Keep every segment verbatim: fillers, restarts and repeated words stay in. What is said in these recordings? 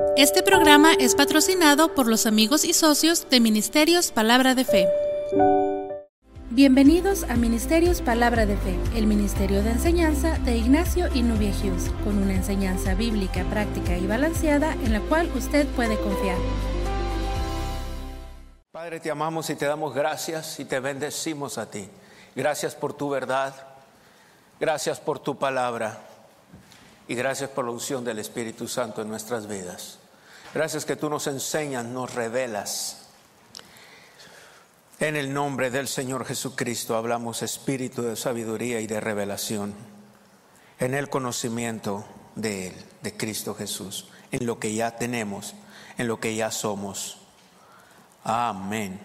Este programa es patrocinado por los amigos y socios de Ministerios Palabra de Fe. Bienvenidos a Ministerios Palabra de Fe, el ministerio de enseñanza de Ignacio y Nubia Hughes, con una enseñanza bíblica, práctica y balanceada en la cual usted puede confiar. Padre, te amamos y te damos gracias y te bendecimos a ti. Gracias por tu verdad, gracias por tu palabra y gracias por la unción del Espíritu Santo en nuestras vidas. Gracias que tú nos enseñas, nos revelas. En el nombre del Señor Jesucristo hablamos espíritu de sabiduría y de revelación, en el conocimiento de Él, de Cristo Jesús, en lo que ya tenemos, en lo que ya somos. Amén.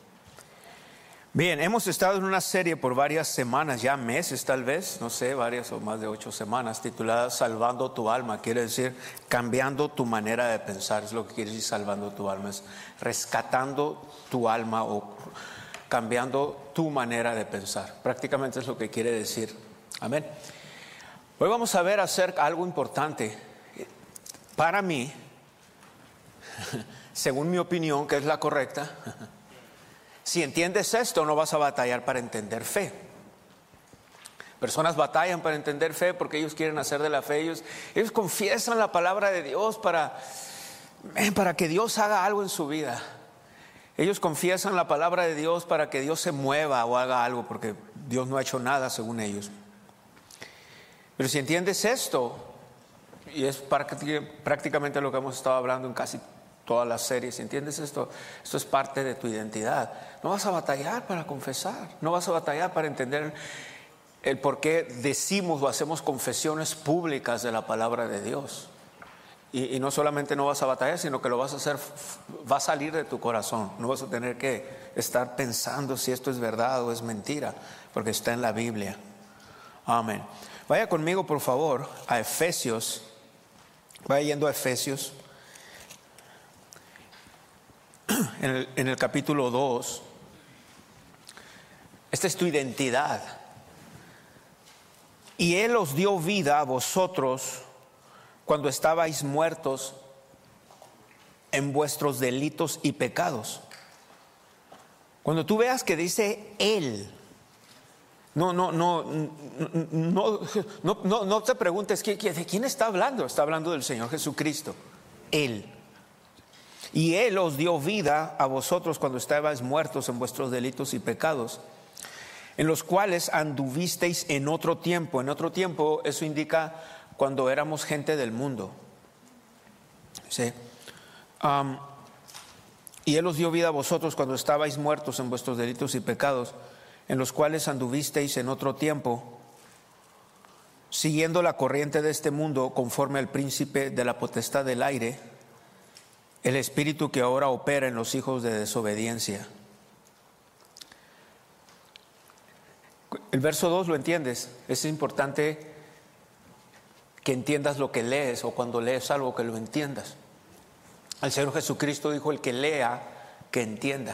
Bien, hemos estado en una serie por varias semanas, ya meses tal vez, no sé, varias o más de ocho semanas, titulada Salvando tu alma. Quiere decir cambiando tu manera de pensar, es lo que quiere decir salvando tu alma, es rescatando tu alma o cambiando tu manera de pensar. Prácticamente es lo que quiere decir. Amén. Hoy vamos a ver acerca de algo importante. Para mí, según mi opinión, que es la correcta, si entiendes esto, no vas a batallar para entender fe. Personas batallan para entender fe porque ellos quieren hacer de la fe. Ellos, ellos confiesan la palabra de Dios para, para que Dios haga algo en su vida. Ellos confiesan la palabra de Dios para que Dios se mueva o haga algo, porque Dios no ha hecho nada según ellos. Pero si entiendes esto, y es prácticamente lo que hemos estado hablando en casi todas las series, si entiendes esto, esto es parte de tu identidad. No vas a batallar para confesar, no vas a batallar para entender el por qué decimos o hacemos confesiones públicas de la palabra de Dios. Y, y no solamente no vas a batallar, sino que lo vas a hacer, va a salir de tu corazón. No vas a tener que estar pensando si esto es verdad o es mentira, porque está en la Biblia. Amén. Vaya conmigo, por favor, a Efesios. Vaya yendo a Efesios. En el, en el capítulo dos. Esta es tu identidad. Y Él os dio vida a vosotros cuando estabais muertos en vuestros delitos y pecados. Cuando tú veas que dice Él, no, no, no, no, no, no, no te preguntes ¿de quién está hablando? Está hablando del Señor Jesucristo. Él. Y Él os dio vida a vosotros cuando estabais muertos en vuestros delitos y pecados, en los cuales anduvisteis en otro tiempo. En otro tiempo, eso indica cuando éramos gente del mundo. ¿Sí? Um, y Él os dio vida a vosotros cuando estabais muertos en vuestros delitos y pecados, en los cuales anduvisteis en otro tiempo, siguiendo la corriente de este mundo, conforme al príncipe de la potestad del aire, el espíritu que ahora opera en los hijos de desobediencia. El verso dos lo entiendes. Es importante que entiendas lo que lees, o cuando lees algo que lo entiendas. El Señor Jesucristo dijo: el que lea, que entienda.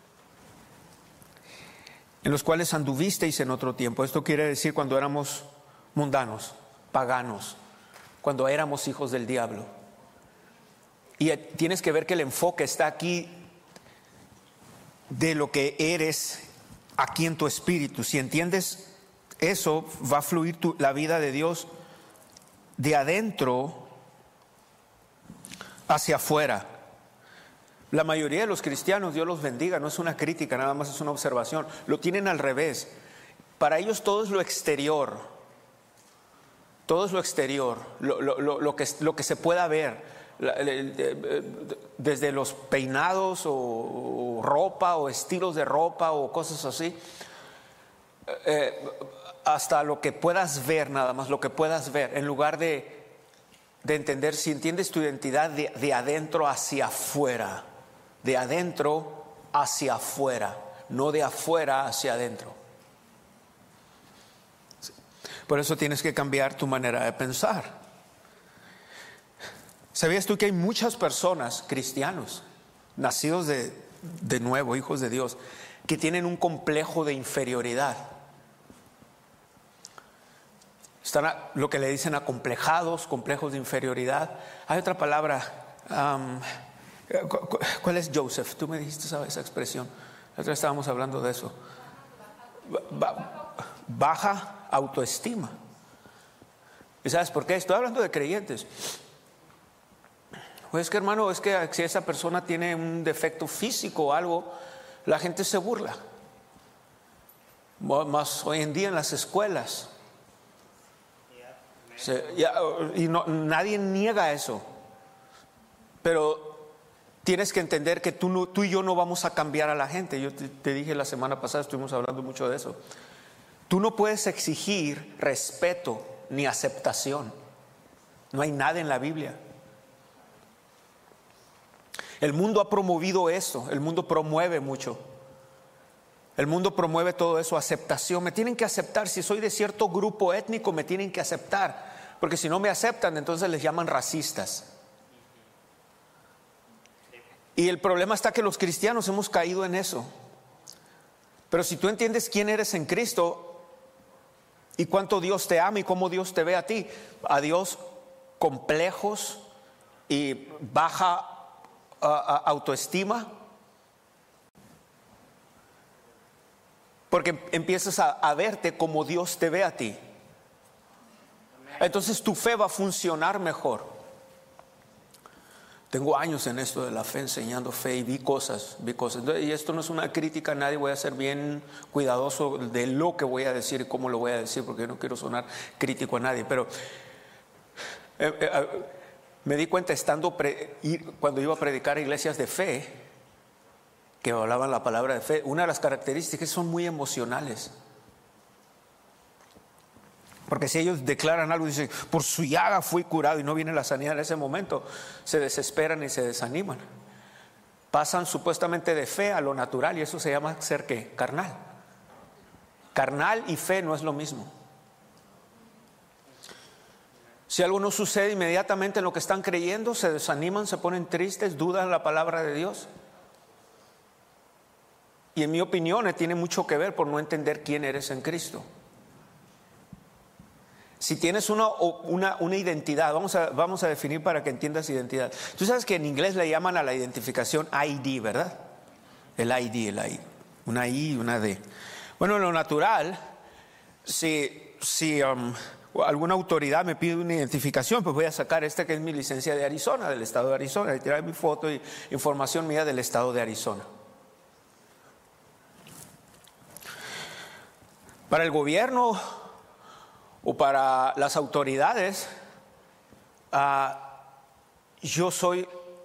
En los cuales anduvisteis en otro tiempo. Esto quiere decir cuando éramos mundanos, paganos, cuando éramos hijos del diablo. Y tienes que ver que el enfoque está aquí de lo que eres aquí en tu espíritu. Si entiendes eso, va a fluir tu, la vida de Dios de adentro hacia afuera. La mayoría de los cristianos, Dios los bendiga, no es una crítica, nada más es una observación. Lo tienen al revés. Para ellos todo es lo exterior. Todo es lo exterior, lo, lo, lo, lo, que, lo que se pueda ver. Desde los peinados o ropa o estilos de ropa o cosas así, eh, hasta lo que puedas ver, nada más lo que puedas ver, en lugar de, de entender, si entiendes tu identidad de, de adentro hacia afuera, de adentro hacia afuera, no de afuera hacia adentro. Por eso tienes que cambiar tu manera de pensar. ¿Sabías tú que hay muchas personas, cristianos, nacidos de, de nuevo, hijos de Dios, que tienen un complejo de inferioridad? Están a, lo que le dicen acomplejados, complejos de inferioridad. Hay otra palabra Um, ¿Cuál es Joseph? Tú me dijiste esa, esa expresión. La otra vez estábamos hablando de eso. Ba- baja autoestima. ¿Y sabes por qué? Estoy hablando de creyentes. Pues es que, hermano, es que si esa persona tiene un defecto físico o algo, la gente se burla. Más hoy en día en las escuelas. Se, ya, y no, nadie niega eso. Pero tienes que entender que tú, no, tú y yo no vamos a cambiar a la gente. Yo te, te dije la semana pasada, estuvimos hablando mucho de eso. Tú no puedes exigir respeto ni aceptación. No hay nada en la Biblia. El mundo ha promovido eso. El mundo promueve mucho. El mundo promueve todo eso, aceptación. Me tienen que aceptar. Si soy de cierto grupo étnico, me tienen que aceptar. Porque si no me aceptan, entonces les llaman racistas. Y el problema está que los cristianos hemos caído en eso. Pero si tú entiendes quién eres en Cristo y cuánto Dios te ama y cómo Dios te ve a ti, a Dios complejos y baja uh, uh, autoestima, porque empiezas a, a verte como Dios te ve a ti. Entonces tu fe va a funcionar mejor. Tengo años en esto de la fe, enseñando fe, y vi cosas, vi cosas. Y esto no es una crítica a nadie, voy a ser bien cuidadoso de lo que voy a decir y cómo lo voy a decir, porque yo no quiero sonar crítico a nadie. Pero eh, eh, me di cuenta estando, pre, ir, cuando iba a predicar a iglesias de fe, que hablaban la palabra de fe, una de las características son muy emocionales. Porque si ellos declaran algo y dicen, por su llaga fui curado, y no viene la sanidad en ese momento, se desesperan y se desaniman. Pasan supuestamente de fe a lo natural, y eso se llama ser ¿qué? Carnal. Carnal y fe no es lo mismo. Si algo no sucede inmediatamente en lo que están creyendo, se desaniman, se ponen tristes, dudan la palabra de Dios. Y en mi opinión tiene mucho que ver por no entender quién eres en Cristo. Si tienes una, una, una identidad, vamos a, vamos a definir para que entiendas identidad. Tú sabes que en inglés le llaman a la identificación I D, ¿verdad? El I D, el I D. Una I y una D. Bueno, en lo natural, si, si um, alguna autoridad me pide una identificación, pues voy a sacar esta que es mi licencia de Arizona, del estado de Arizona, y tirar mi foto y información mía del estado de Arizona. Para el gobierno o para las autoridades, uh, yo soy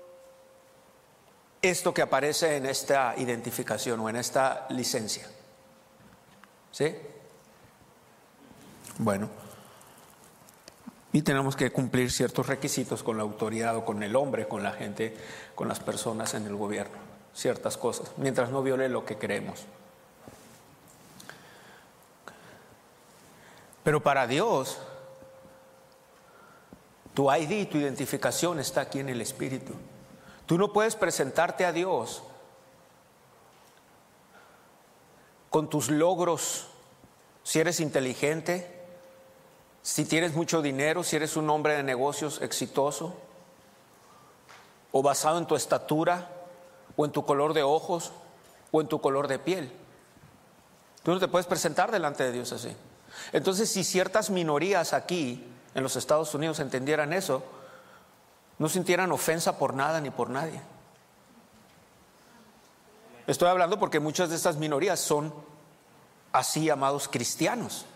esto que aparece en esta identificación o en esta licencia. ¿Sí? Bueno, y tenemos que cumplir ciertos requisitos con la autoridad o con el hombre, con la gente, con las personas en el gobierno, ciertas cosas, mientras no viole lo que creemos. Pero para Dios, tu I D, tu identificación está aquí en el Espíritu. Tú no puedes presentarte a Dios con tus logros, si eres inteligente, si tienes mucho dinero, si eres un hombre de negocios exitoso, o basado en tu estatura, o en tu color de ojos, o en tu color de piel. Tú no te puedes presentar delante de Dios así. Entonces, si ciertas minorías aquí en los Estados Unidos entendieran eso, no sintieran ofensa por nada ni por nadie. Estoy hablando porque muchas de estas minorías son así llamados cristianos.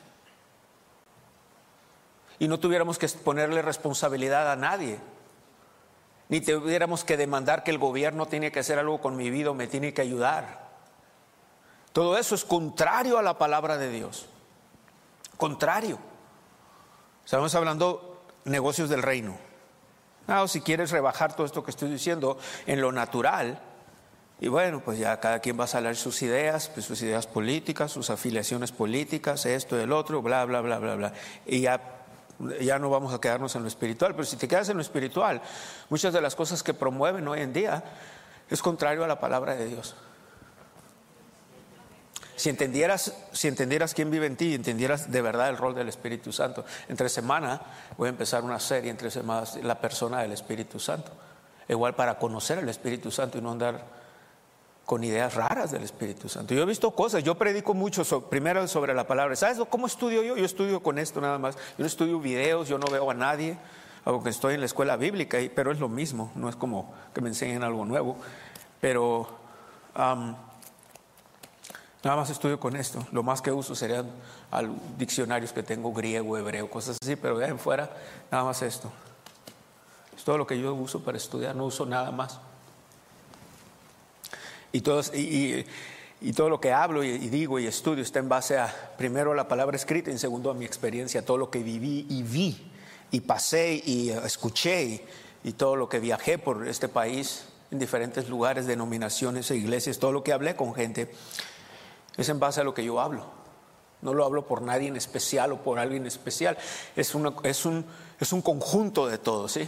Y no tuviéramos que ponerle responsabilidad a nadie, ni tuviéramos que demandar que el gobierno tiene que hacer algo con mi vida o me tiene que ayudar. Todo eso es contrario a la palabra de Dios. Contrario. Estamos hablando de negocios del reino. Ah, o si quieres rebajar todo esto que estoy diciendo en lo natural, y bueno, pues ya cada quien va a salir sus ideas, pues sus ideas políticas, sus afiliaciones políticas, esto y el otro, bla, bla, bla, bla, bla. Y ya, ya no vamos a quedarnos en lo espiritual. Pero si te quedas en lo espiritual, muchas de las cosas que promueven hoy en día es contrario a la palabra de Dios. Si entendieras, si entendieras quién vive en ti y entendieras de verdad el rol del Espíritu Santo. Entre semana voy a empezar una serie entre semanas, la persona del Espíritu Santo. igual para conocer al Espíritu Santo y no andar con ideas raras del Espíritu Santo. Yo he visto cosas, yo predico mucho sobre, primero sobre la palabra. ¿Sabes cómo estudio yo? Yo estudio con esto nada más. Yo no estudio videos, yo no veo a nadie, aunque estoy en la escuela bíblica, pero es lo mismo, no es como que me enseñen algo nuevo. Pero um, nada más estudio con esto. Lo más que uso serían diccionarios que tengo, griego, hebreo, cosas así, pero de ahí en fuera, nada más esto. Es todo lo que yo uso para estudiar, no uso nada más. Y todo, y, y, y todo lo que hablo y, y digo y estudio está en base a, primero, a la palabra escrita y en segundo a mi experiencia, todo lo que viví y vi y pasé y escuché y, y todo lo que viajé por este país en diferentes lugares, denominaciones e iglesias, todo lo que hablé con gente es en base a lo que yo hablo. No lo hablo por nadie en especial o por alguien especial, es, una, es, un, es un conjunto de todo, ¿sí?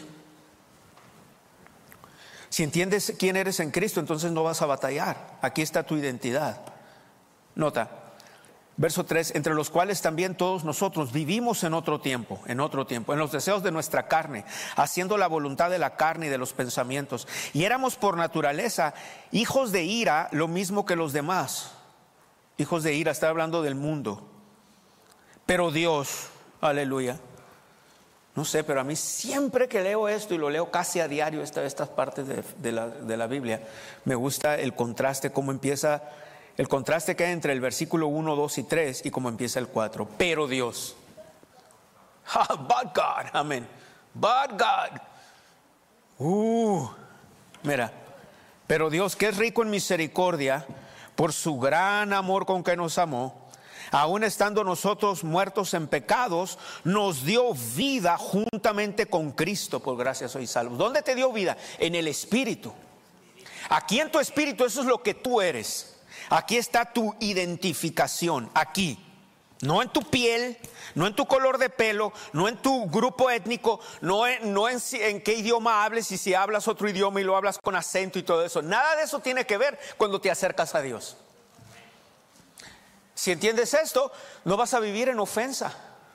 Si entiendes quién eres en Cristo, entonces no vas a batallar. Aquí está tu identidad. Nota, verso tres, entre los cuales también todos nosotros vivimos en otro tiempo, en otro tiempo, en los deseos de nuestra carne, haciendo la voluntad de la carne y de los pensamientos. Y éramos por naturaleza hijos de ira, lo mismo que los demás. Hijos de ira, está hablando del mundo. Pero Dios, aleluya. No sé, pero a mí siempre que leo esto, y lo leo casi a diario, esta, estas partes de, de, la, de la Biblia, me gusta el contraste, cómo empieza, el contraste que hay entre el versículo uno, dos y tres y cómo empieza el cuatro. Pero Dios, ah, but God, amén, but God, uh, mira, pero Dios, que es rico en misericordia, por su gran amor con que nos amó, aun estando nosotros muertos en pecados, nos dio vida juntamente con Cristo. Por gracia sois salvos. ¿Dónde te dio vida? En el Espíritu. Aquí en tu espíritu, eso es lo que tú eres. Aquí está tu identificación. Aquí. No en tu piel, no en tu color de pelo, no en tu grupo étnico, no en, no en, en qué idioma hables y si hablas otro idioma y lo hablas con acento y todo eso. Nada de eso tiene que ver cuando te acercas a Dios. Si entiendes esto, no vas a vivir en ofensa.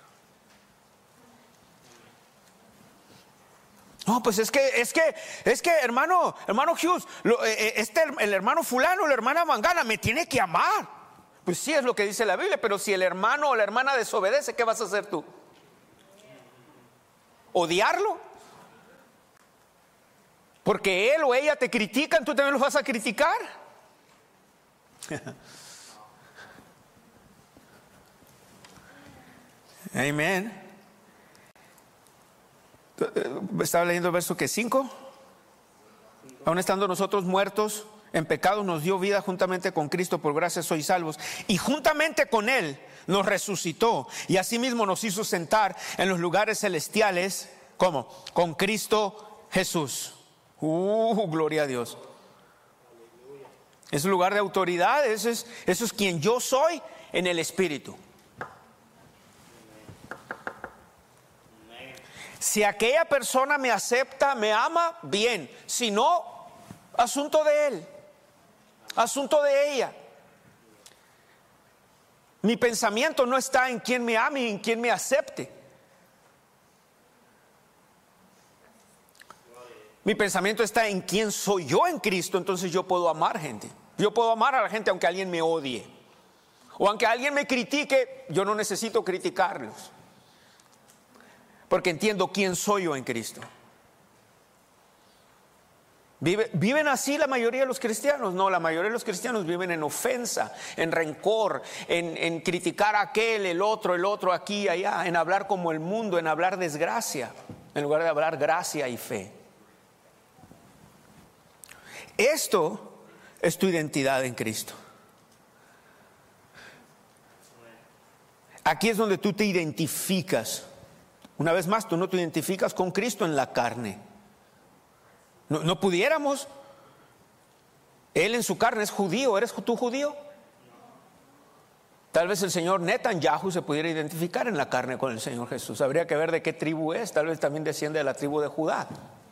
No, pues es que, es que, es que, hermano, hermano Hughes, lo, eh, este, el hermano fulano, la hermana mangana, me tiene que amar. Pues sí, es lo que dice la Biblia, pero si el hermano o la hermana desobedece, ¿qué vas a hacer tú? ¿Odiarlo? Porque él o ella te critican, ¿tú también los vas a criticar? Amén. Estaba leyendo el verso que cinco. Aun estando nosotros muertos en pecado, nos dio vida juntamente con Cristo, por gracia sois salvos. Y juntamente con Él nos resucitó y asimismo nos hizo sentar en los lugares celestiales. ¿Cómo? Con Cristo Jesús. Uh, gloria a Dios. Es un lugar de autoridad. Eso es, eso es quien yo soy en el Espíritu. Si aquella persona me acepta, me ama, bien. Si no, asunto de él, asunto de ella. Mi pensamiento no está en quien me ame y en quien me acepte. Mi pensamiento está en quién soy yo en Cristo. Entonces yo puedo amar gente. Yo puedo amar a la gente aunque alguien me odie. O aunque alguien me critique, yo no necesito criticarlos. Porque entiendo quién soy yo en Cristo. ¿Vive, ¿Viven así la mayoría de los cristianos? No, la mayoría de los cristianos viven en ofensa, en rencor, en, en criticar a aquel, el otro, el otro, aquí y allá, en hablar como el mundo, en hablar desgracia, en lugar de hablar gracia y fe. Esto es tu identidad en Cristo. Aquí es donde tú te identificas. Una vez más, tú no te identificas con Cristo en la carne. No, no pudiéramos. Él en su carne es judío. ¿Eres tú judío? Tal vez el señor Netanyahu se pudiera identificar en la carne con el Señor Jesús. Habría que ver de qué tribu es. Tal vez también desciende de la tribu de Judá.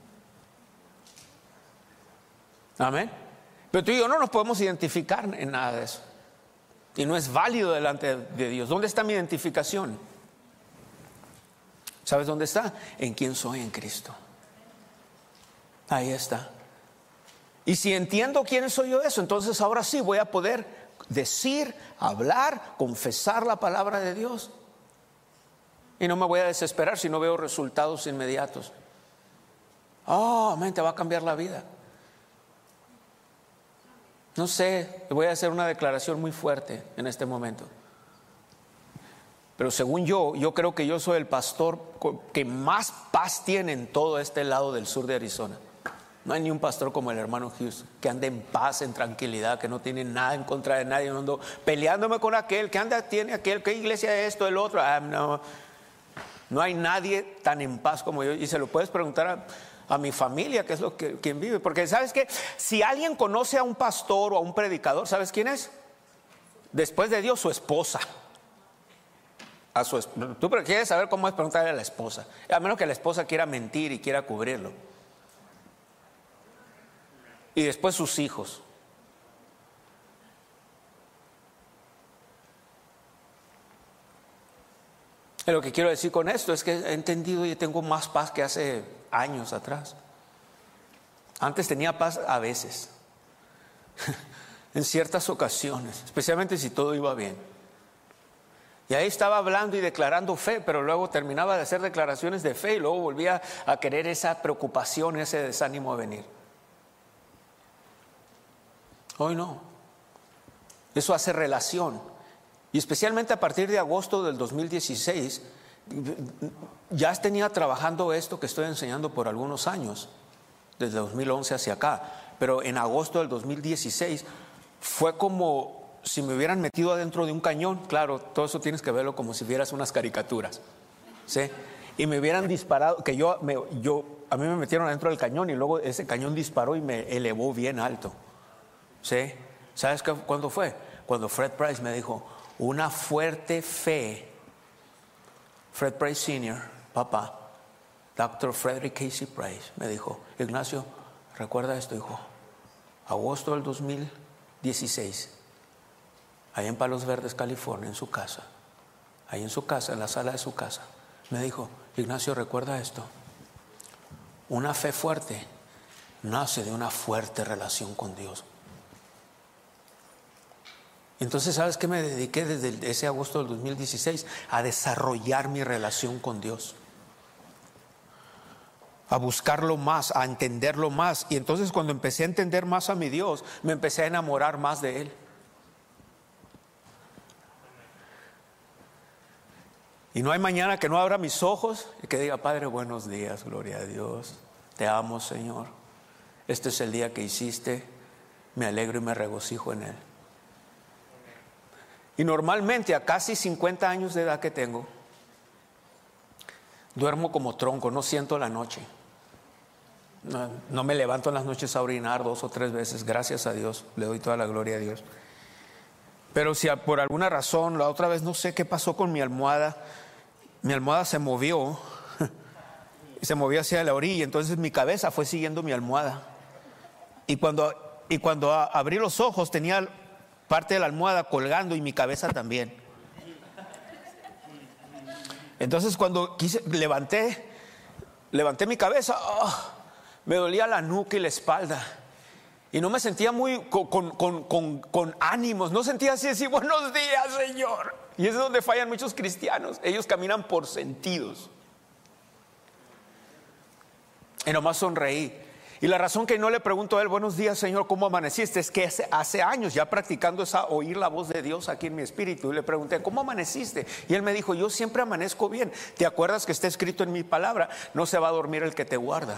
Amén. Pero tú y yo no nos podemos identificar en nada de eso. Y no es válido delante de Dios. ¿Dónde está mi identificación? ¿Sabes dónde está? En quién soy en Cristo. Ahí está. Y si entiendo quién soy yo eso, entonces ahora sí voy a poder decir, hablar, confesar la palabra de Dios. Y no me voy a desesperar si no veo resultados inmediatos. Oh, amén, te va a cambiar la vida. No sé, voy a hacer una declaración muy fuerte en este momento. Pero según yo, yo creo que yo soy el pastor que más paz tiene en todo este lado del sur de Arizona. No hay ni un pastor como el hermano Hughes que ande en paz, en tranquilidad, que no tiene nada en contra de nadie. No ando peleándome con aquel, que anda, tiene aquel, que iglesia es esto, el otro. Ah, no, no hay nadie tan en paz como yo. Y se lo puedes preguntar a... a mi familia, que es lo que quien vive, porque sabes que si alguien conoce a un pastor o a un predicador, ¿sabes quién es? Después de Dios, su esposa. A su esp- Tú quieres saber cómo es, preguntarle a la esposa, a menos que la esposa quiera mentir y quiera cubrirlo. Y después sus hijos. Y lo que quiero decir con esto es que he entendido y tengo más paz que hace años atrás. Antes tenía paz a veces, en ciertas ocasiones, especialmente si todo iba bien. Y ahí estaba hablando y declarando fe, pero luego terminaba de hacer declaraciones de fe y luego volvía a querer esa preocupación, ese desánimo a venir. Hoy no. Eso hace relación. Y especialmente a partir de agosto del dos mil dieciséis, ya tenía trabajando esto que estoy enseñando por algunos años, desde dos mil once hacia acá. Pero en agosto del dos mil dieciséis fue como si me hubieran metido adentro de un cañón. Claro, todo eso tienes que verlo como si vieras unas caricaturas, ¿sí? Y me hubieran disparado, que yo, me, yo a mí me metieron adentro del cañón y luego ese cañón disparó y me elevó bien alto, ¿sí? ¿Sabes qué, cuándo fue? Cuando Fred Price me dijo: una fuerte fe. Fred Price senior, papá, doctor Frederick Casey Price, me dijo: Ignacio, recuerda esto, hijo. Agosto del dos mil dieciséis, ahí en Palos Verdes, California, en su casa, ahí en su casa, en la sala de su casa, me dijo: Ignacio, recuerda esto. Una fe fuerte nace de una fuerte relación con Dios. Entonces, ¿sabes qué me dediqué desde ese agosto del dos mil dieciséis? A desarrollar mi relación con Dios, a buscarlo más, a entenderlo más. Y entonces cuando empecé a entender más a mi Dios, me empecé a enamorar más de Él. Y no hay mañana que no abra mis ojos y que diga: Padre, buenos días, gloria a Dios, te amo, Señor, este es el día que hiciste, me alegro y me regocijo en Él. Y normalmente a casi cincuenta años de edad que tengo, duermo como tronco, no siento la noche. No, no me levanto en las noches a orinar dos o tres veces, gracias a Dios, le doy toda la gloria a Dios. Pero si por alguna razón, la otra vez no sé qué pasó con mi almohada, mi almohada se movió, y se movió hacia la orilla, entonces mi cabeza fue siguiendo mi almohada. Y cuando, y cuando a, abrí los ojos tenía parte de la almohada colgando y mi cabeza también. Entonces cuando quise, levanté, levanté mi cabeza, oh, me dolía la nuca y la espalda. Y no me sentía muy con, con, con, con ánimos, no sentía así, así, buenos días, Señor. Y es donde fallan muchos cristianos, ellos caminan por sentidos. Y nomás sonreí. Y la razón que no le pregunto a él: buenos días, Señor, ¿cómo amaneciste? Es que hace, hace años ya practicando esa oír la voz de Dios aquí en mi espíritu. Y le pregunté: ¿cómo amaneciste? Y él me dijo: yo siempre amanezco bien. ¿Te acuerdas que está escrito en mi palabra? No se va a dormir el que te guarda.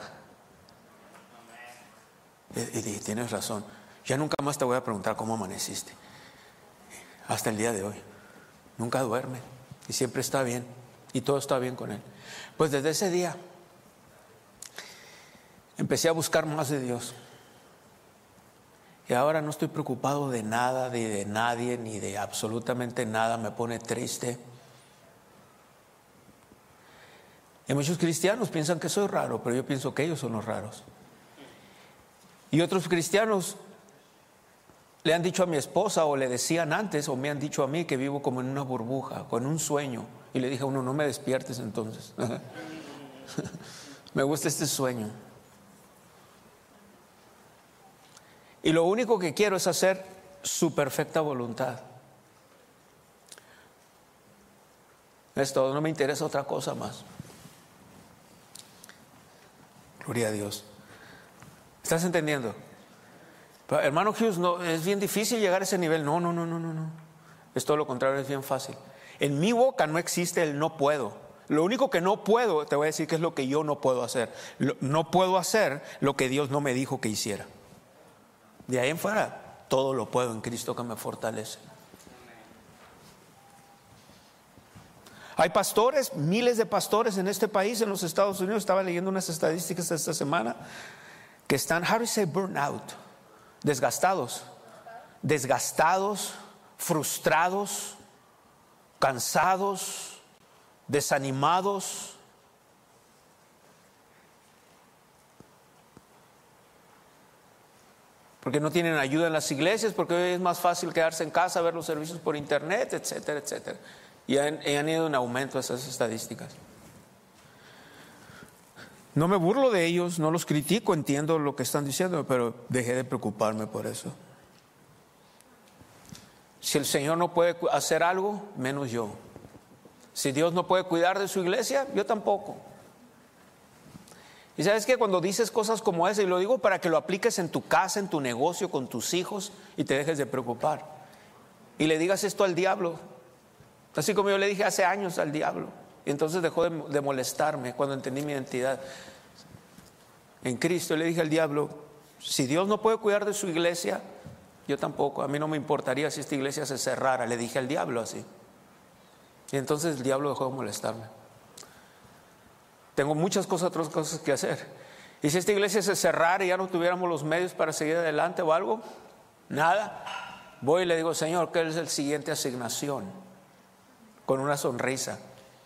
Y, y dije: tienes razón. Ya nunca más te voy a preguntar cómo amaneciste. Hasta el día de hoy. Nunca duerme. Y siempre está bien. Y todo está bien con él. Pues desde ese día empecé a buscar más de Dios. Y ahora no estoy preocupado de nada, ni de nadie, ni de absolutamente nada. Me pone triste. Y muchos cristianos piensan que soy raro, pero yo pienso que ellos son los raros. Y otros cristianos le han dicho a mi esposa, o le decían antes, o me han dicho a mí, que vivo como en una burbuja, con un sueño. Y le dije a uno: no me despiertes entonces. Me gusta este sueño. Y lo único que quiero es hacer su perfecta voluntad. Es todo, no me interesa otra cosa más. Gloria a Dios. ¿Estás entendiendo? Pero, hermano Hughes, no, es bien difícil llegar a ese nivel. No, no, no, no, no, no. Es todo lo contrario, es bien fácil. En mi boca no existe el no puedo. Lo único que no puedo, te voy a decir que es lo que yo no puedo hacer. No puedo hacer lo que Dios no me dijo que hiciera. De ahí en fuera, todo lo puedo en Cristo que me fortalece. Hay pastores, miles de pastores en este país, en los Estados Unidos. Estaba leyendo unas estadísticas esta semana que están, how do you say burnout? Desgastados, desgastados, frustrados, cansados, desanimados. Porque no tienen ayuda en las iglesias, porque hoy es más fácil quedarse en casa, ver los servicios por internet, etcétera, etcétera. Y han, han ido en aumento esas estadísticas. No me burlo de ellos, no los critico, entiendo lo que están diciendo, pero dejé de preocuparme por eso. Si el Señor no puede hacer algo, menos yo. Si Dios no puede cuidar de su iglesia, yo tampoco. Y sabes que cuando dices cosas como esa, y lo digo para que lo apliques en tu casa, en tu negocio, con tus hijos, y te dejes de preocupar, y le digas esto al diablo, así como yo le dije hace años al diablo, y entonces dejó de, de molestarme cuando entendí mi identidad en Cristo. Y le dije al diablo, si Dios no puede cuidar de su iglesia, yo tampoco. A mí no me importaría si esta iglesia se cerrara. Le dije al diablo así. Y entonces el diablo dejó de molestarme. Tengo muchas cosas, otras cosas que hacer. Y si esta iglesia se cerrara y ya no tuviéramos los medios para seguir adelante o algo, nada, voy y le digo, Señor, ¿qué es la siguiente asignación? Con una sonrisa.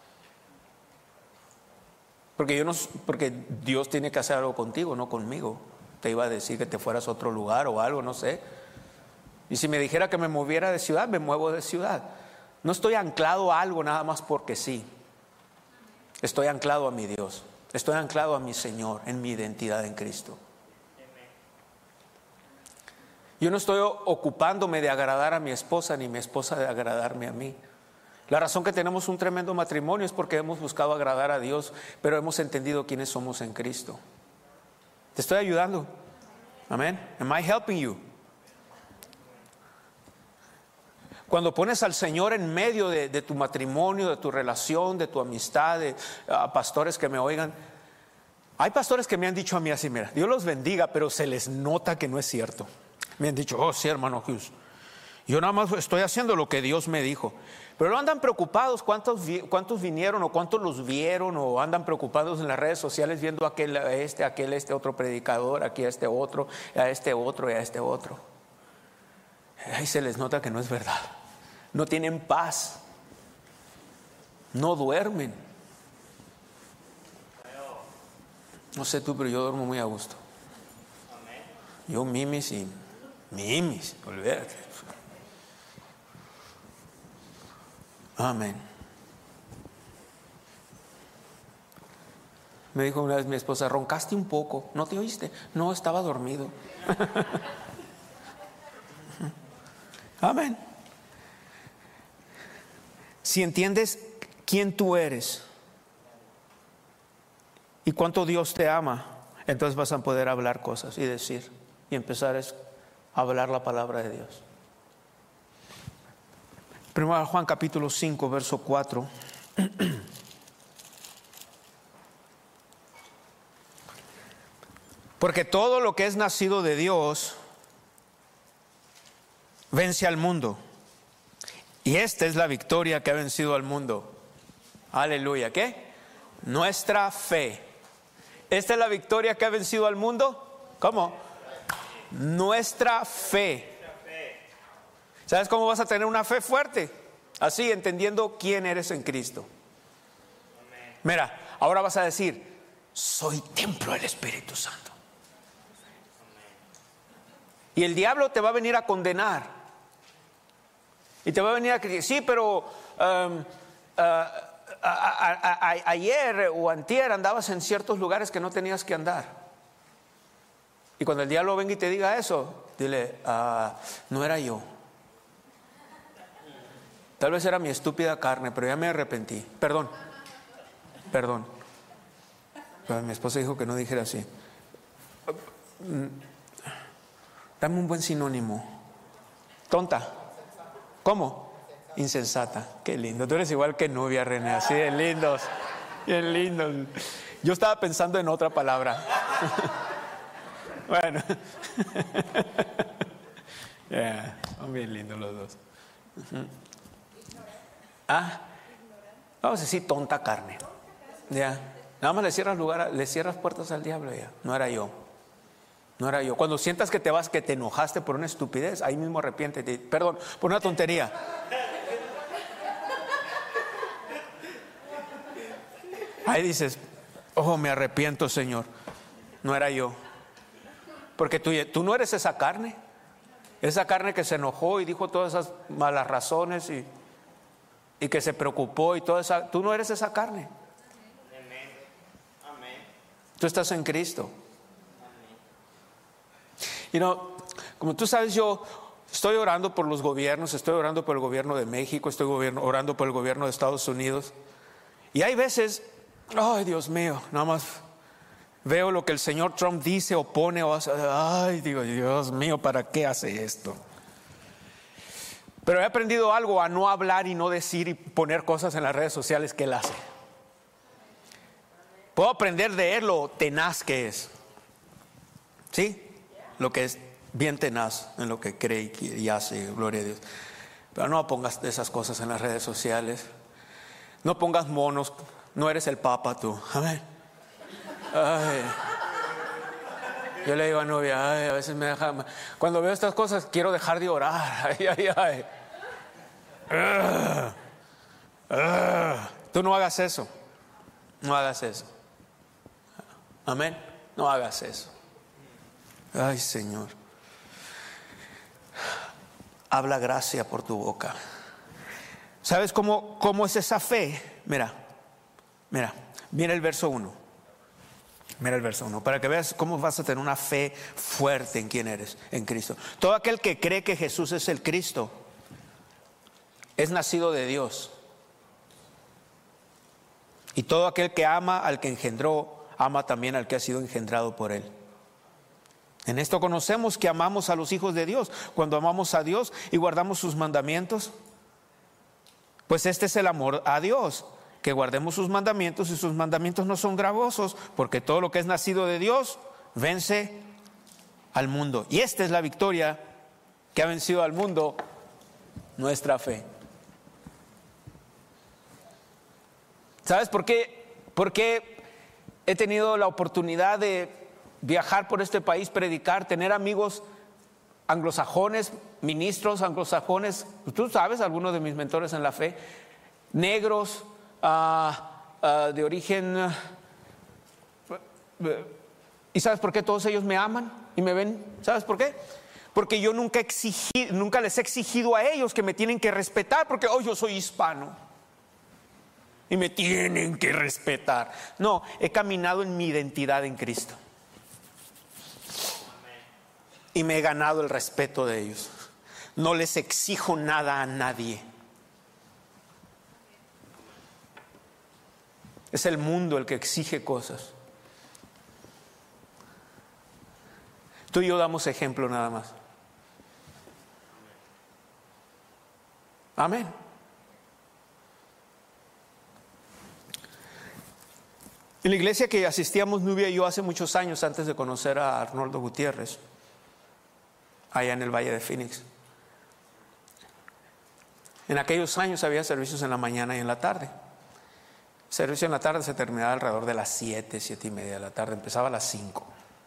Porque yo no, porque Dios tiene que hacer algo contigo, no conmigo. Te iba a decir que te fueras a otro lugar o algo, no sé. Y si me dijera que me moviera de ciudad, me muevo de ciudad. No estoy anclado a algo nada más porque sí. Estoy anclado a mi Dios. Estoy anclado a mi Señor en mi identidad en Cristo. Yo no estoy ocupándome de agradar a mi esposa, ni mi esposa de agradarme a mí. La razón que tenemos un tremendo matrimonio es porque hemos buscado agradar a Dios, pero hemos entendido quiénes somos en Cristo. Te estoy ayudando. Amén. Am I helping you? Cuando pones al Señor en medio de, de tu matrimonio, de tu relación, de tu amistad, de uh, pastores que me oigan. Hay pastores que me han dicho a mí así, mira, Dios los bendiga, pero se les nota que no es cierto. Me han dicho, oh sí, hermano Hughes, yo nada más estoy haciendo lo que Dios me dijo. Pero no andan preocupados cuántos, cuántos vinieron o cuántos los vieron, o andan preocupados en las redes sociales viendo a aquel, a este, a aquel, este otro predicador, aquí a este otro, a este otro y a este otro. Ahí se les nota que no es verdad. No tienen paz. No duermen. No sé tú, pero yo duermo muy a gusto. Yo mimis y mimis, olvídate. Amén. Me dijo una vez mi esposa, roncaste un poco, ¿no te oíste? No, estaba dormido. Amén. Si entiendes quién tú eres y cuánto Dios te ama, entonces vas a poder hablar cosas y decir y empezar a hablar la palabra de Dios. Primero Juan capítulo cinco, verso cuatro. Porque todo lo que es nacido de Dios vence al mundo. Y esta es la victoria que ha vencido al mundo. Aleluya. ¿Qué? Nuestra fe. ¿Esta es la victoria que ha vencido al mundo? ¿Cómo? Nuestra fe. ¿Sabes cómo vas a tener una fe fuerte? Así, entendiendo quién eres en Cristo. Mira, ahora vas a decir, soy templo del Espíritu Santo. Y el diablo te va a venir a condenar. Y te va a venir a decir, sí, pero um, uh, a, a, a, ayer o antier andabas en ciertos lugares que no tenías que andar. Y cuando el diablo venga y te diga eso, dile, ah, no era yo. Tal vez era mi estúpida carne, pero ya me arrepentí. Perdón, perdón. Pero mi esposa dijo que no dijera así. Dame un buen sinónimo. Tonta. ¿Cómo? Insensata. Qué lindo. Tú eres igual que Nubia, René. Así de lindos. Bien lindos. Yo estaba pensando en otra palabra. Bueno. Yeah, son bien lindos los dos. Uh-huh. Ah, vamos a decir tonta carne. Ya. Yeah. Nada más le cierras lugar, le cierras puertas al diablo ya. No era yo. No era yo. Cuando sientas que te vas, que te enojaste por una estupidez, ahí mismo arrepiéntete. Perdón, por una tontería. Ahí dices, oh, me arrepiento, Señor. No era yo. Porque tú, tú no eres esa carne. Esa carne que se enojó y dijo todas esas malas razones y, y que se preocupó y toda esa. Tú no eres esa carne. Tú estás en Cristo. Y you know, como tú sabes, yo estoy orando por los gobiernos, estoy orando por el gobierno de México, estoy gobierno, orando por el gobierno de Estados Unidos. Y hay veces, ay Dios mío, nada más veo lo que el señor Trump dice o pone, o hace, ay digo, Dios mío, ¿para qué hace esto? Pero he aprendido algo, a no hablar y no decir y poner cosas en las redes sociales que él hace. Puedo aprender de él lo tenaz que es. ¿Sí? Lo que es bien tenaz en lo que cree y hace, gloria a Dios. Pero no pongas esas cosas en las redes sociales. No pongas monos. No eres el Papa tú. Amén. Ay. Yo le digo a Nubia, ay, a veces me deja. Cuando veo estas cosas quiero dejar de orar. Ay, ay, ay. Uh, uh. Tú no hagas eso. No hagas eso. Amén. No hagas eso. Ay, Señor. Habla gracia por tu boca. ¿Sabes cómo, cómo es esa fe? Mira, mira, mira el verso uno. Mira el verso uno, para que veas cómo vas a tener una fe fuerte en quién eres, en Cristo. Todo aquel que cree que Jesús es el Cristo es nacido de Dios. Y todo aquel que ama al que engendró, ama también al que ha sido engendrado por él. En esto conocemos que amamos a los hijos de Dios, cuando amamos a Dios y guardamos sus mandamientos. Pues este es el amor a Dios, que guardemos sus mandamientos, y sus mandamientos no son gravosos, porque todo lo que es nacido de Dios vence al mundo. Y esta es la victoria que ha vencido al mundo, nuestra fe. ¿Sabes por qué? Porque he tenido la oportunidad de viajar por este país, predicar, tener amigos anglosajones, ministros anglosajones. Tú sabes, algunos de mis mentores en la fe, negros, uh, uh, de origen. Uh, uh, ¿Y sabes por qué todos ellos me aman y me ven? ¿Sabes por qué? Porque yo nunca exigí, nunca les he exigido a ellos que me tienen que respetar, porque oh, yo soy hispano y me tienen que respetar. No, he caminado en mi identidad en Cristo. Y me he ganado el respeto de ellos. No les exijo nada a nadie. Es el mundo el que exige cosas. Tú y yo damos ejemplo nada más. Amén. En la iglesia que asistíamos Nubia y yo hace muchos años, antes de conocer a Arnoldo Gutiérrez, allá en el Valle de Phoenix, en aquellos años había servicios en la mañana y en la tarde. El servicio en la tarde se terminaba alrededor de las siete, siete y media de la tarde, empezaba a las cinco.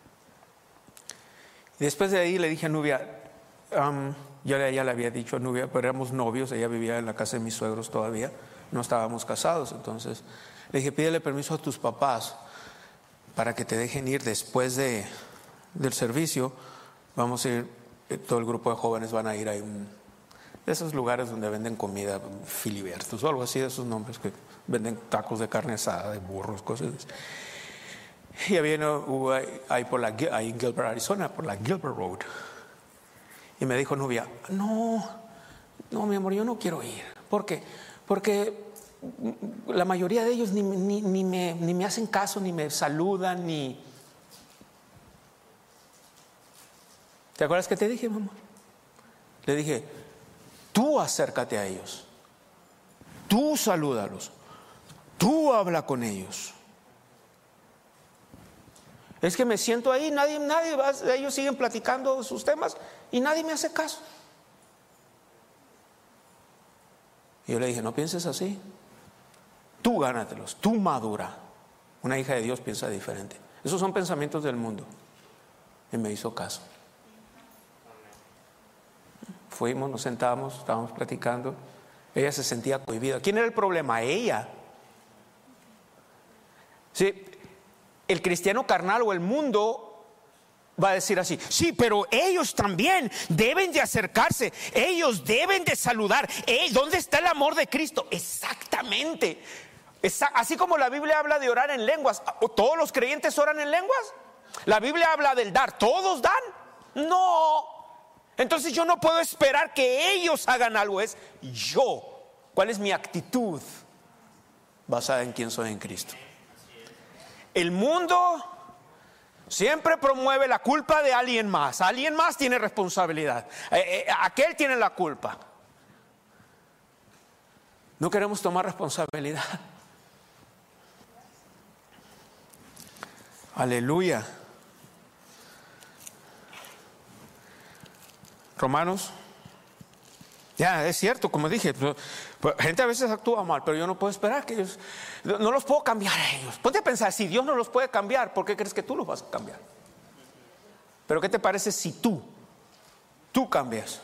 Y después de ahí le dije a Nubia, um, yo ya le había dicho a Nubia, pero éramos novios, ella vivía en la casa de mis suegros todavía, no estábamos casados. Entonces le dije, pídele permiso a tus papás para que te dejen ir después de, del servicio. Vamos a ir, todo el grupo de jóvenes van a ir a un, de esos lugares donde venden comida, Filibertos o algo así, de esos nombres que venden tacos de carne asada, de burros, cosas así. Y había uno ahí, por la, ahí en Gilbert, Arizona, por la Gilbert Road. Y me dijo Nubia, no, no mi amor, yo no quiero ir. ¿Por qué? Porque la mayoría de ellos ni, ni, ni, me, ni me hacen caso, ni me saludan, ni... ¿Te acuerdas que te dije, mamá? Le dije, tú acércate a ellos, tú salúdalos, tú habla con ellos. Es que me siento ahí, nadie, nadie va, ellos siguen platicando sus temas y nadie me hace caso. Y yo le dije, no pienses así, tú gánatelos, tú madura. Una hija de Dios piensa diferente. Esos son pensamientos del mundo. Y me hizo caso. Fuimos, nos sentamos, estábamos platicando. Ella se sentía cohibida. ¿Quién era el problema? Ella. Sí, el cristiano carnal o el mundo va a decir así: sí, pero ellos también deben de acercarse, ellos deben de saludar. ¿Dónde está el amor de Cristo? Exactamente. Así como la Biblia habla de orar en lenguas, ¿todos los creyentes oran en lenguas? La Biblia habla del dar, ¿todos dan? No. Entonces yo no puedo esperar que ellos hagan algo, es yo. ¿Cuál es mi actitud basada en quién soy en Cristo? El mundo siempre promueve la culpa de alguien más. Alguien más tiene responsabilidad. Eh, eh, aquel tiene la culpa. No queremos tomar responsabilidad. Aleluya. Romanos. Ya, es cierto, como dije, gente a veces actúa mal, pero yo no puedo esperar que ellos, no los puedo cambiar a ellos. Ponte a pensar, si Dios no los puede cambiar, ¿por qué crees que tú los vas a cambiar? Pero ¿qué te parece si tú, tú cambias?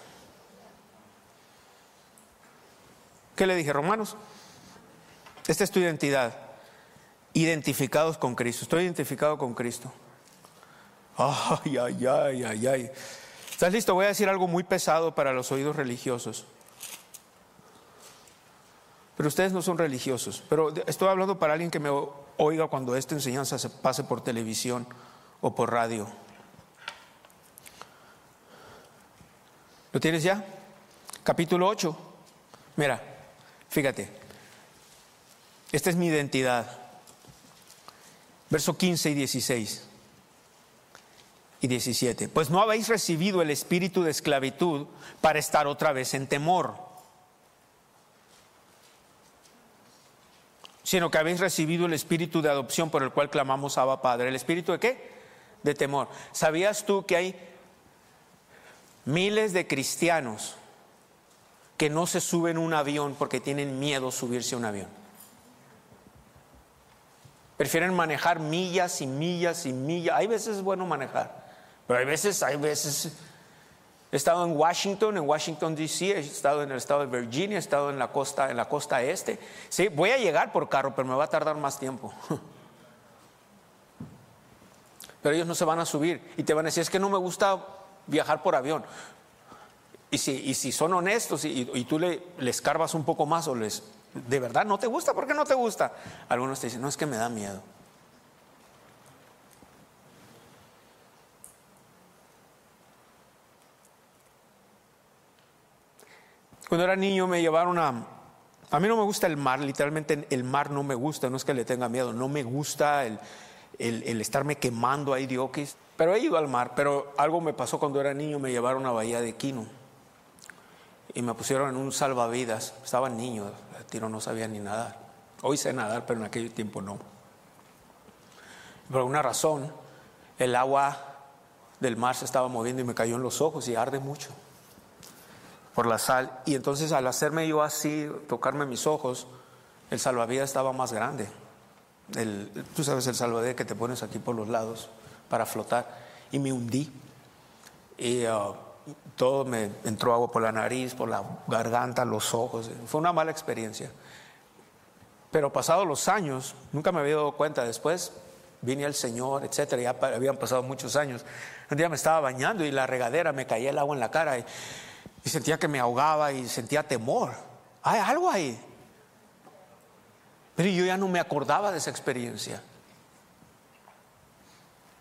¿Qué le dije, Romanos? Esta es tu identidad. Identificados con Cristo. Estoy identificado con Cristo. Ay, ay, ay, ay, ay. ¿Estás listo? Voy a decir algo muy pesado para los oídos religiosos. Pero ustedes no son religiosos. Pero estoy hablando para alguien que me oiga cuando esta enseñanza se pase por televisión o por radio. ¿Lo tienes ya? Capítulo ocho. Mira, fíjate. Esta es mi identidad. Verso quince y dieciséis. Y diecisiete. Pues no habéis recibido el espíritu de esclavitud para estar otra vez en temor, sino que habéis recibido el espíritu de adopción por el cual clamamos Abba Padre. ¿El espíritu de qué? De temor. ¿Sabías tú que hay miles de cristianos que no se suben a un avión porque tienen miedo subirse a un avión? Prefieren manejar millas y millas y millas. Hay veces es bueno manejar, pero hay veces, hay veces. He estado en Washington, en Washington D C, he estado en el estado de Virginia, he estado en la costa, en la costa este. Sí, voy a llegar por carro, pero me va a tardar más tiempo. Pero ellos no se van a subir y te van a decir: es que no me gusta viajar por avión. Y si, y si son honestos y, y tú le, le escarbas un poco más o les... ¿De verdad no te gusta? ¿Por qué no te gusta? Algunos te dicen: no, es que me da miedo. Cuando era niño me llevaron a... A mí no me gusta el mar, literalmente el mar no me gusta, no es que le tenga miedo, no me gusta el, el, el estarme quemando ahí de oquis. Pero he ido al mar, pero algo me pasó cuando era niño, me llevaron a Bahía de Quino. Y me pusieron en un salvavidas. Estaba niño, el tiro no sabía ni nadar. Hoy sé nadar, pero en aquel tiempo no. Por alguna razón, el agua del mar se estaba moviendo y me cayó en los ojos y arde mucho por la sal. Y entonces al hacerme yo así, tocarme mis ojos, el salvavidas estaba más grande. El, tú sabes el salvavidas que te pones aquí por los lados para flotar. Y me hundí. Y... Uh, todo me entró agua por la nariz, por la garganta, los ojos. Fue una mala experiencia. Pero pasados los años, nunca me había dado cuenta. Después vine al Señor, etcétera. Ya habían pasado muchos años. Un día me estaba bañando y la regadera me caía el agua en la cara y, y sentía que me ahogaba y sentía temor. Hay algo ahí. Pero yo ya no me acordaba de esa experiencia.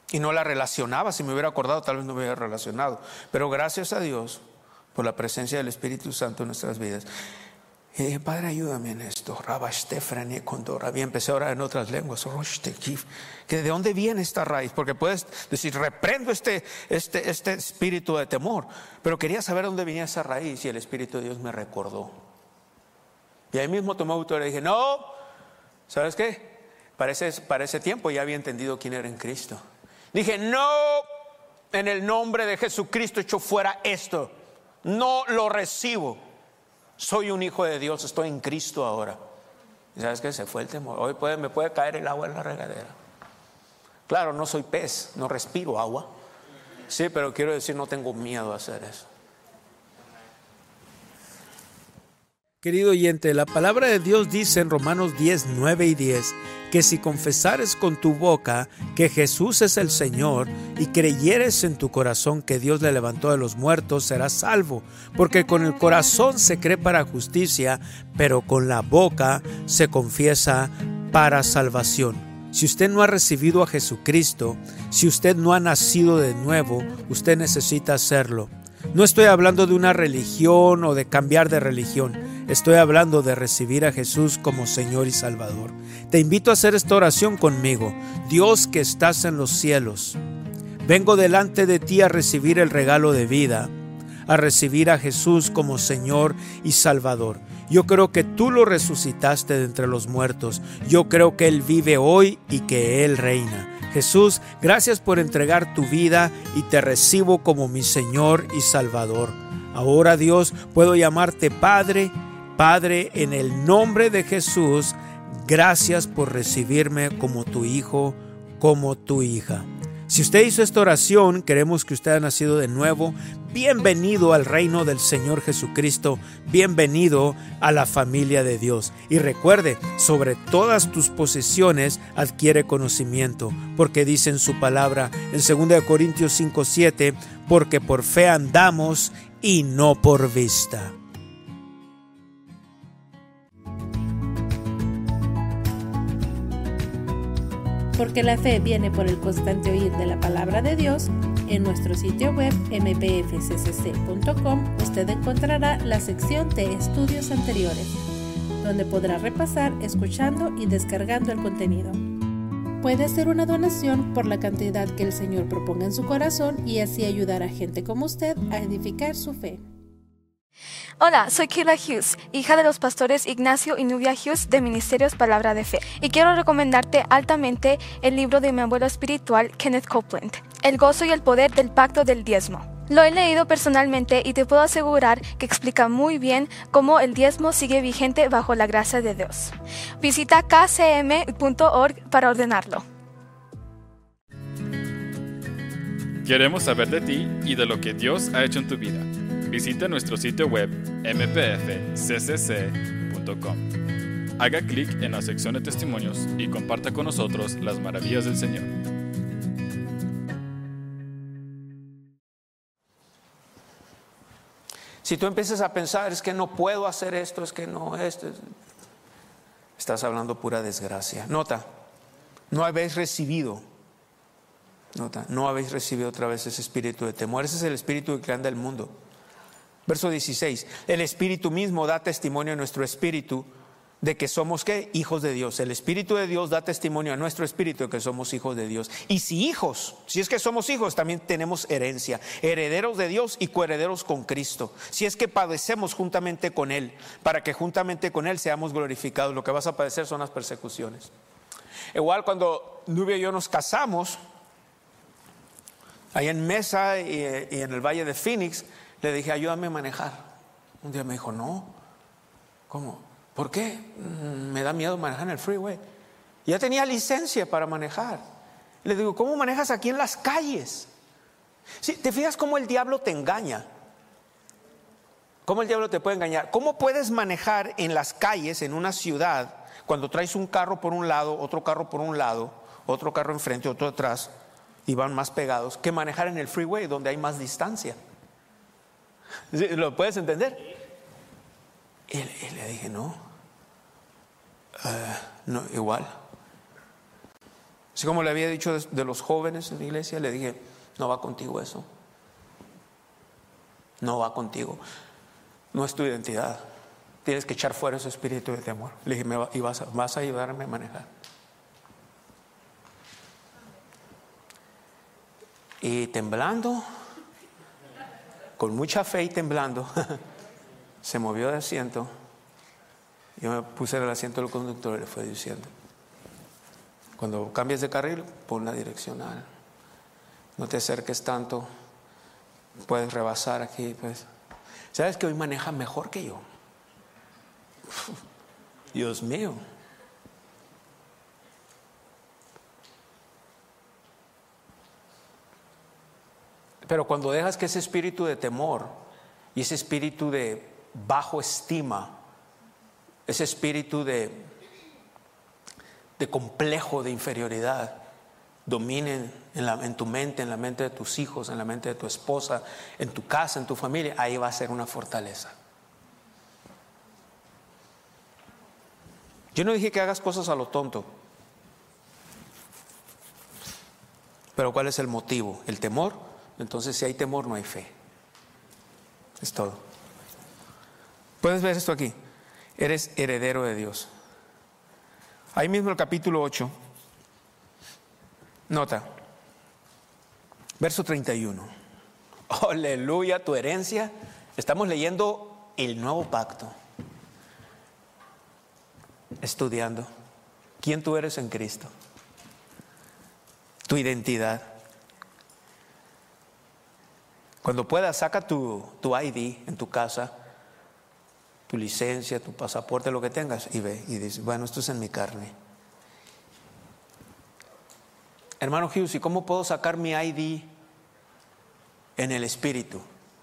Y no la relacionaba. Si me hubiera acordado, tal vez no me hubiera relacionado. Pero gracias a Dios por la presencia del Espíritu Santo en nuestras vidas. Y dije, Padre, ayúdame en esto. Y empecé a orar en otras lenguas. ¿Que ¿De dónde viene esta raíz? Porque puedes decir, reprendo este, este, este espíritu de temor. Pero quería saber dónde venía esa raíz. Y el Espíritu de Dios me recordó. Y ahí mismo tomé autoridad y dije, no, ¿sabes qué? Para ese, para ese tiempo ya había entendido quién era en Cristo. Dije, no, en el nombre de Jesucristo echo fuera esto. No lo recibo. Soy un hijo de Dios, estoy en Cristo ahora. ¿Y sabes qué? Se fue el temor. Hoy puede, me puede caer el agua en la regadera. Claro, no soy pez, no respiro agua. Sí, pero quiero decir, no tengo miedo a hacer eso. Querido oyente, la palabra de Dios dice en Romanos diez, nueve y diez que si confesares con tu boca que Jesús es el Señor y creyeres en tu corazón que Dios le levantó de los muertos, serás salvo. Porque con el corazón se cree para justicia, pero con la boca se confiesa para salvación. Si usted no ha recibido a Jesucristo, si usted no ha nacido de nuevo, usted necesita hacerlo. No estoy hablando de una religión o de cambiar de religión. Estoy hablando de recibir a Jesús como Señor y Salvador. Te invito a hacer esta oración conmigo. Dios que estás en los cielos, vengo delante de ti a recibir el regalo de vida, a recibir a Jesús como Señor y Salvador. Yo creo que tú lo resucitaste de entre los muertos. Yo creo que Él vive hoy y que Él reina. Jesús, gracias por entregar tu vida y te recibo como mi Señor y Salvador. Ahora, Dios, puedo llamarte Padre. Padre, en el nombre de Jesús, gracias por recibirme como tu hijo, como tu hija. Si usted hizo esta oración, queremos que usted haya nacido de nuevo. Bienvenido al reino del Señor Jesucristo. Bienvenido a la familia de Dios. Y recuerde, sobre todas tus posesiones adquiere conocimiento, porque dice en su palabra en segunda de Corintios cinco, siete, porque por fe andamos y no por vista. Porque la fe viene por el constante oír de la palabra de Dios. En nuestro sitio web m p f c c c punto com usted encontrará la sección de estudios anteriores, donde podrá repasar escuchando y descargando el contenido. Puede hacer una donación por la cantidad que el Señor proponga en su corazón y así ayudar a gente como usted a edificar su fe. Hola, soy Kayla Hughes, hija de los pastores Ignacio y Nubia Hughes de Ministerios Palabra de Fe, y quiero recomendarte altamente el libro de mi abuelo espiritual, Kenneth Copeland, El gozo y el poder del pacto del diezmo. Lo he leído personalmente y te puedo asegurar que explica muy bien cómo el diezmo sigue vigente bajo la gracia de Dios. Visita k c m punto org para ordenarlo. Queremos saber de ti y de lo que Dios ha hecho en tu vida. Visita nuestro sitio web m p f c c c punto com. Haga clic en la sección de testimonios y comparta con nosotros las maravillas del Señor. Si tú empiezas a pensar, es que no puedo hacer esto, es que no, esto, estás hablando pura desgracia. Nota, no habéis recibido, nota, no habéis recibido otra vez ese espíritu de temor. Ese es el espíritu que anda el mundo. Verso dieciséis, el Espíritu mismo da testimonio a nuestro espíritu de que somos, ¿qué? Hijos de Dios. El Espíritu de Dios da testimonio a nuestro espíritu de que somos hijos de Dios. Y si hijos, si es que somos hijos, también tenemos herencia, herederos de Dios y coherederos con Cristo. Si es que padecemos juntamente con Él, para que juntamente con Él seamos glorificados. Lo que vas a padecer son las persecuciones. Igual cuando Nubia y yo nos casamos, allá en Mesa y, y en el Valle de Phoenix, le dije, ayúdame a manejar. Un día me dijo, no. ¿Cómo? ¿Por qué? Me da miedo manejar en el freeway. Ya tenía licencia para manejar. Le digo, ¿cómo manejas aquí en las calles? ¿Sí? ¿Te fijas cómo el diablo te engaña? ¿Cómo el diablo te puede engañar? ¿Cómo puedes manejar en las calles, en una ciudad, cuando traes un carro por un lado, otro carro por un lado, otro carro enfrente, otro atrás, y van más pegados, que manejar en el freeway donde hay más distancia? ¿Lo puedes entender? Y, y le dije, no, uh, no, igual. Así como le había dicho de, de los jóvenes en la iglesia, le dije, no va contigo eso. No va contigo. No es tu identidad. Tienes que echar fuera ese espíritu de temor. Le dije, me va, y vas a, vas a ayudarme a manejar. Y temblando, con mucha fe y temblando, se movió de asiento. Yo me puse en el asiento del conductor y le fue diciendo, cuando cambies de carril, pon la direccional. No te acerques tanto. Puedes rebasar aquí, pues. ¿Sabes que hoy maneja mejor que yo? Dios mío. Pero cuando dejas que ese espíritu de temor y ese espíritu de bajo estima, ese espíritu de, de complejo de inferioridad dominen en, la, en tu mente, en la mente de tus hijos, en la mente de tu esposa, en tu casa, en tu familia, ahí va a ser una fortaleza. Yo no dije que hagas cosas a lo tonto, pero ¿cuál es el motivo? El temor. Entonces, si hay temor, no hay fe. Es todo. Puedes ver esto aquí. Eres heredero de Dios. Ahí mismo el capítulo ocho. Nota. Verso treinta y uno. Aleluya, tu herencia. Estamos leyendo el nuevo pacto. Estudiando quién tú eres en Cristo. Tu identidad. Cuando puedas, saca tu, tu I D en tu casa, tu licencia, tu pasaporte, lo que tengas, y ve y dices, bueno, esto es en mi carne. Hermano Hughes, ¿y cómo puedo sacar mi I D en el espíritu?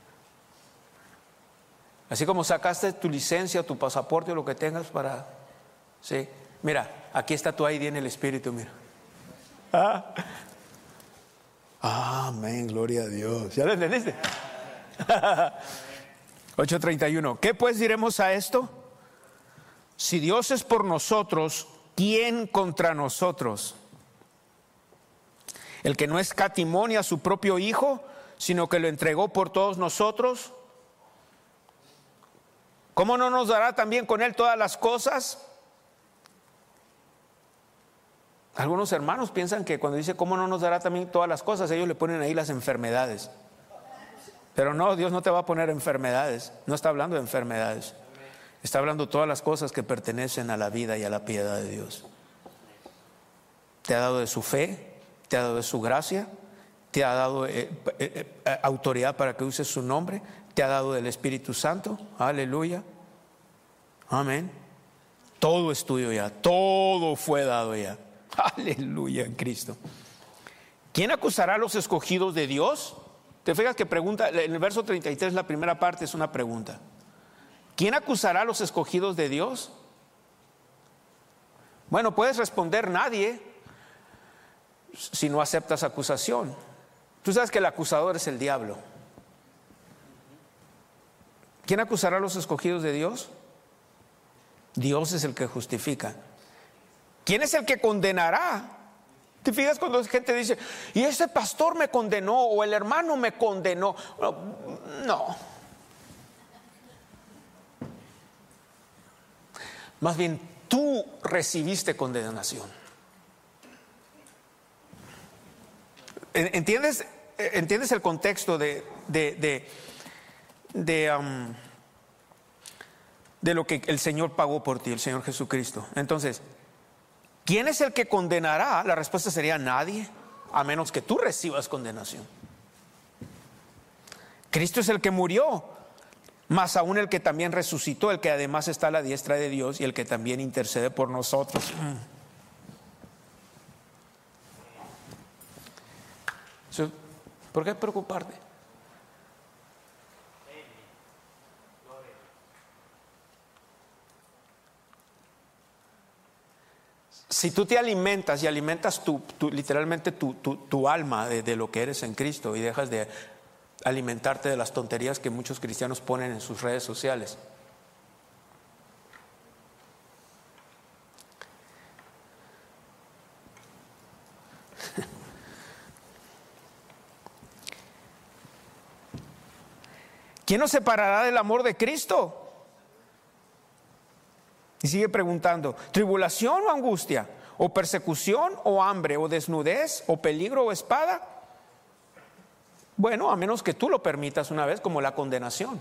Así como sacaste tu licencia, tu pasaporte o lo que tengas para... Sí, mira, aquí está tu I D en el espíritu, mira. Ah. Amén, gloria a Dios. ¿Ya lo entendiste? ocho treinta y uno. ¿Qué pues diremos a esto? Si Dios es por nosotros, ¿quién contra nosotros? El que no escatimó a su propio Hijo, sino que lo entregó por todos nosotros, ¿cómo no nos dará también con Él todas las cosas? Algunos hermanos piensan que cuando dice ¿cómo no nos dará también todas las cosas? Ellos le ponen ahí las enfermedades. Pero no, Dios no te va a poner enfermedades. No está hablando de enfermedades. Está hablando de todas las cosas que pertenecen a la vida y a la piedad de Dios. Te ha dado de su fe, te ha dado de su gracia, te ha dado eh, eh, eh, autoridad para que uses su nombre, te ha dado del Espíritu Santo. Aleluya. Amén. Todo es tuyo ya, todo fue dado ya. Aleluya en Cristo. ¿Quién acusará a los escogidos de Dios? Te fijas que pregunta, en el verso treinta y tres, la primera parte es una pregunta. ¿Quién acusará a los escogidos de Dios? Bueno, puedes responder nadie si no aceptas acusación. Tú sabes que el acusador es el diablo. ¿Quién acusará a los escogidos de Dios? Dios es el que justifica. ¿Quién es el que condenará? ¿Te fijas cuando gente dice, y ese pastor me condenó o el hermano me condenó? No. Más bien, tú recibiste condenación. ¿Entiendes? ¿Entiendes el contexto de, de, de, de, um, de lo que el Señor pagó por ti, el Señor Jesucristo? Entonces, ¿quién es el que condenará? La respuesta sería nadie, a menos que tú recibas condenación. Cristo es el que murió, más aún el que también resucitó, el que además está a la diestra de Dios y el que también intercede por nosotros. ¿Por qué preocuparte? Si tú te alimentas y alimentas tu, tu, literalmente tu, tu, tu alma de, de lo que eres en Cristo y dejas de alimentarte de las tonterías que muchos cristianos ponen en sus redes sociales, ¿Quién nos separará del amor de Cristo? Y sigue preguntando, ¿tribulación o angustia? ¿O persecución o hambre? ¿O desnudez? ¿O peligro o espada? Bueno, a menos que tú lo permitas una vez, como la condenación.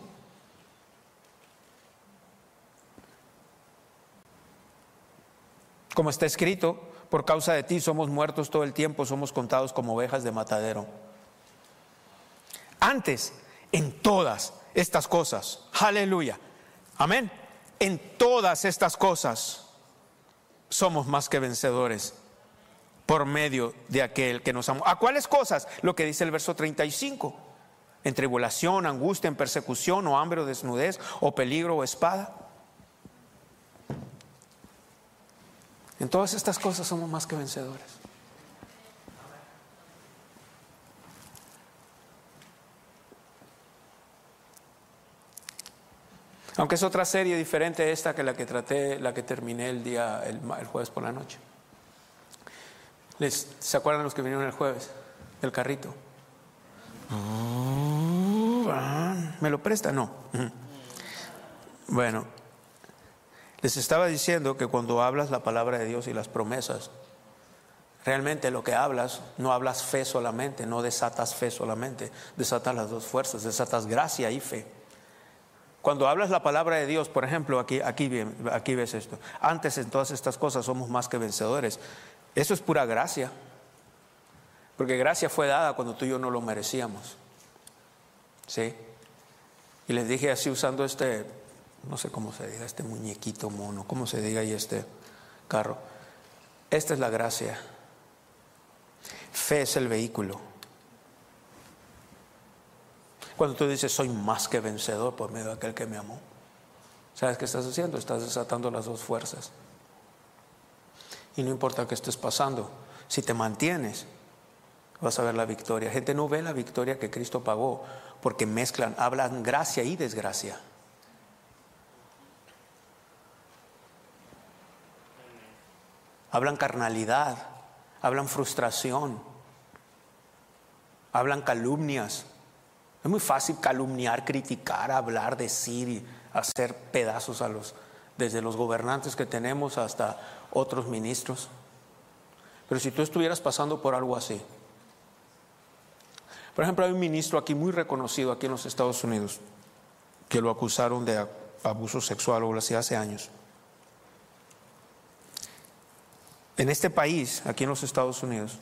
Como está escrito, por causa de ti somos muertos todo el tiempo, somos contados como ovejas de matadero. Antes, en todas estas cosas, aleluya, amén, en todas estas cosas somos más que vencedores por medio de aquel que nos amó. ¿A cuáles cosas? Lo que dice el verso treinta y cinco. En tribulación, angustia, en persecución, o hambre, o desnudez, o peligro, o espada. En todas estas cosas somos más que vencedores. Aunque es otra serie diferente a esta que la que traté, la que terminé el día, el, el jueves por la noche. ¿Les, ¿Se acuerdan los que vinieron el jueves? El carrito. ¿Me lo presta? No. Bueno, les estaba diciendo que cuando hablas la palabra de Dios y las promesas, realmente lo que hablas, no hablas fe solamente, no desatas fe solamente, desatas las dos fuerzas, desatas gracia y fe. Cuando hablas la palabra de Dios, por ejemplo, aquí, aquí, aquí ves esto. Antes en todas estas cosas somos más que vencedores. Eso es pura gracia. Porque gracia fue dada cuando tú y yo no lo merecíamos. ¿Sí? Y les dije así usando este, no sé cómo se diga, este muñequito mono, cómo se diga ahí este carro. Esta es la gracia. Fe es el vehículo. Cuando tú dices, soy más que vencedor por medio de aquel que me amó, ¿sabes qué estás haciendo? Estás desatando las dos fuerzas. Y no importa qué estés pasando, si te mantienes, vas a ver la victoria. Gente no ve la victoria que Cristo pagó porque mezclan, hablan gracia y desgracia. Hablan carnalidad, hablan frustración, hablan calumnias. Es muy fácil calumniar, criticar, hablar, decir y hacer pedazos a los, desde los gobernantes que tenemos hasta otros ministros. Pero si tú estuvieras pasando por algo así, por ejemplo, hay un ministro aquí muy reconocido aquí en los Estados Unidos que lo acusaron de abuso sexual o algo así hace años. En este país, aquí en los Estados Unidos,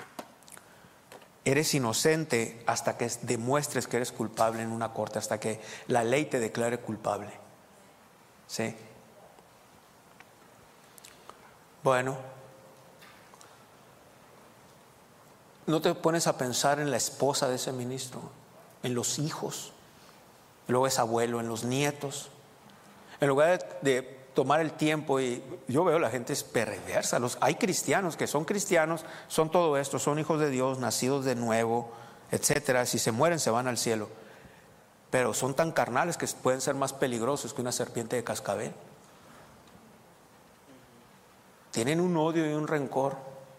eres inocente hasta que demuestres que eres culpable en una corte, hasta que la ley te declare culpable. ¿Sí? Bueno, ¿no te pones a pensar en la esposa de ese ministro, en los hijos, luego es abuelo, en los nietos? En lugar de, de tomar el tiempo, y yo veo la gente es perversa. Los, hay cristianos que son cristianos, son todo esto, son hijos de Dios, nacidos de nuevo, etcétera. Si se mueren se van al cielo, pero son tan carnales que pueden ser más peligrosos que una serpiente de cascabel. Tienen un odio y un rencor.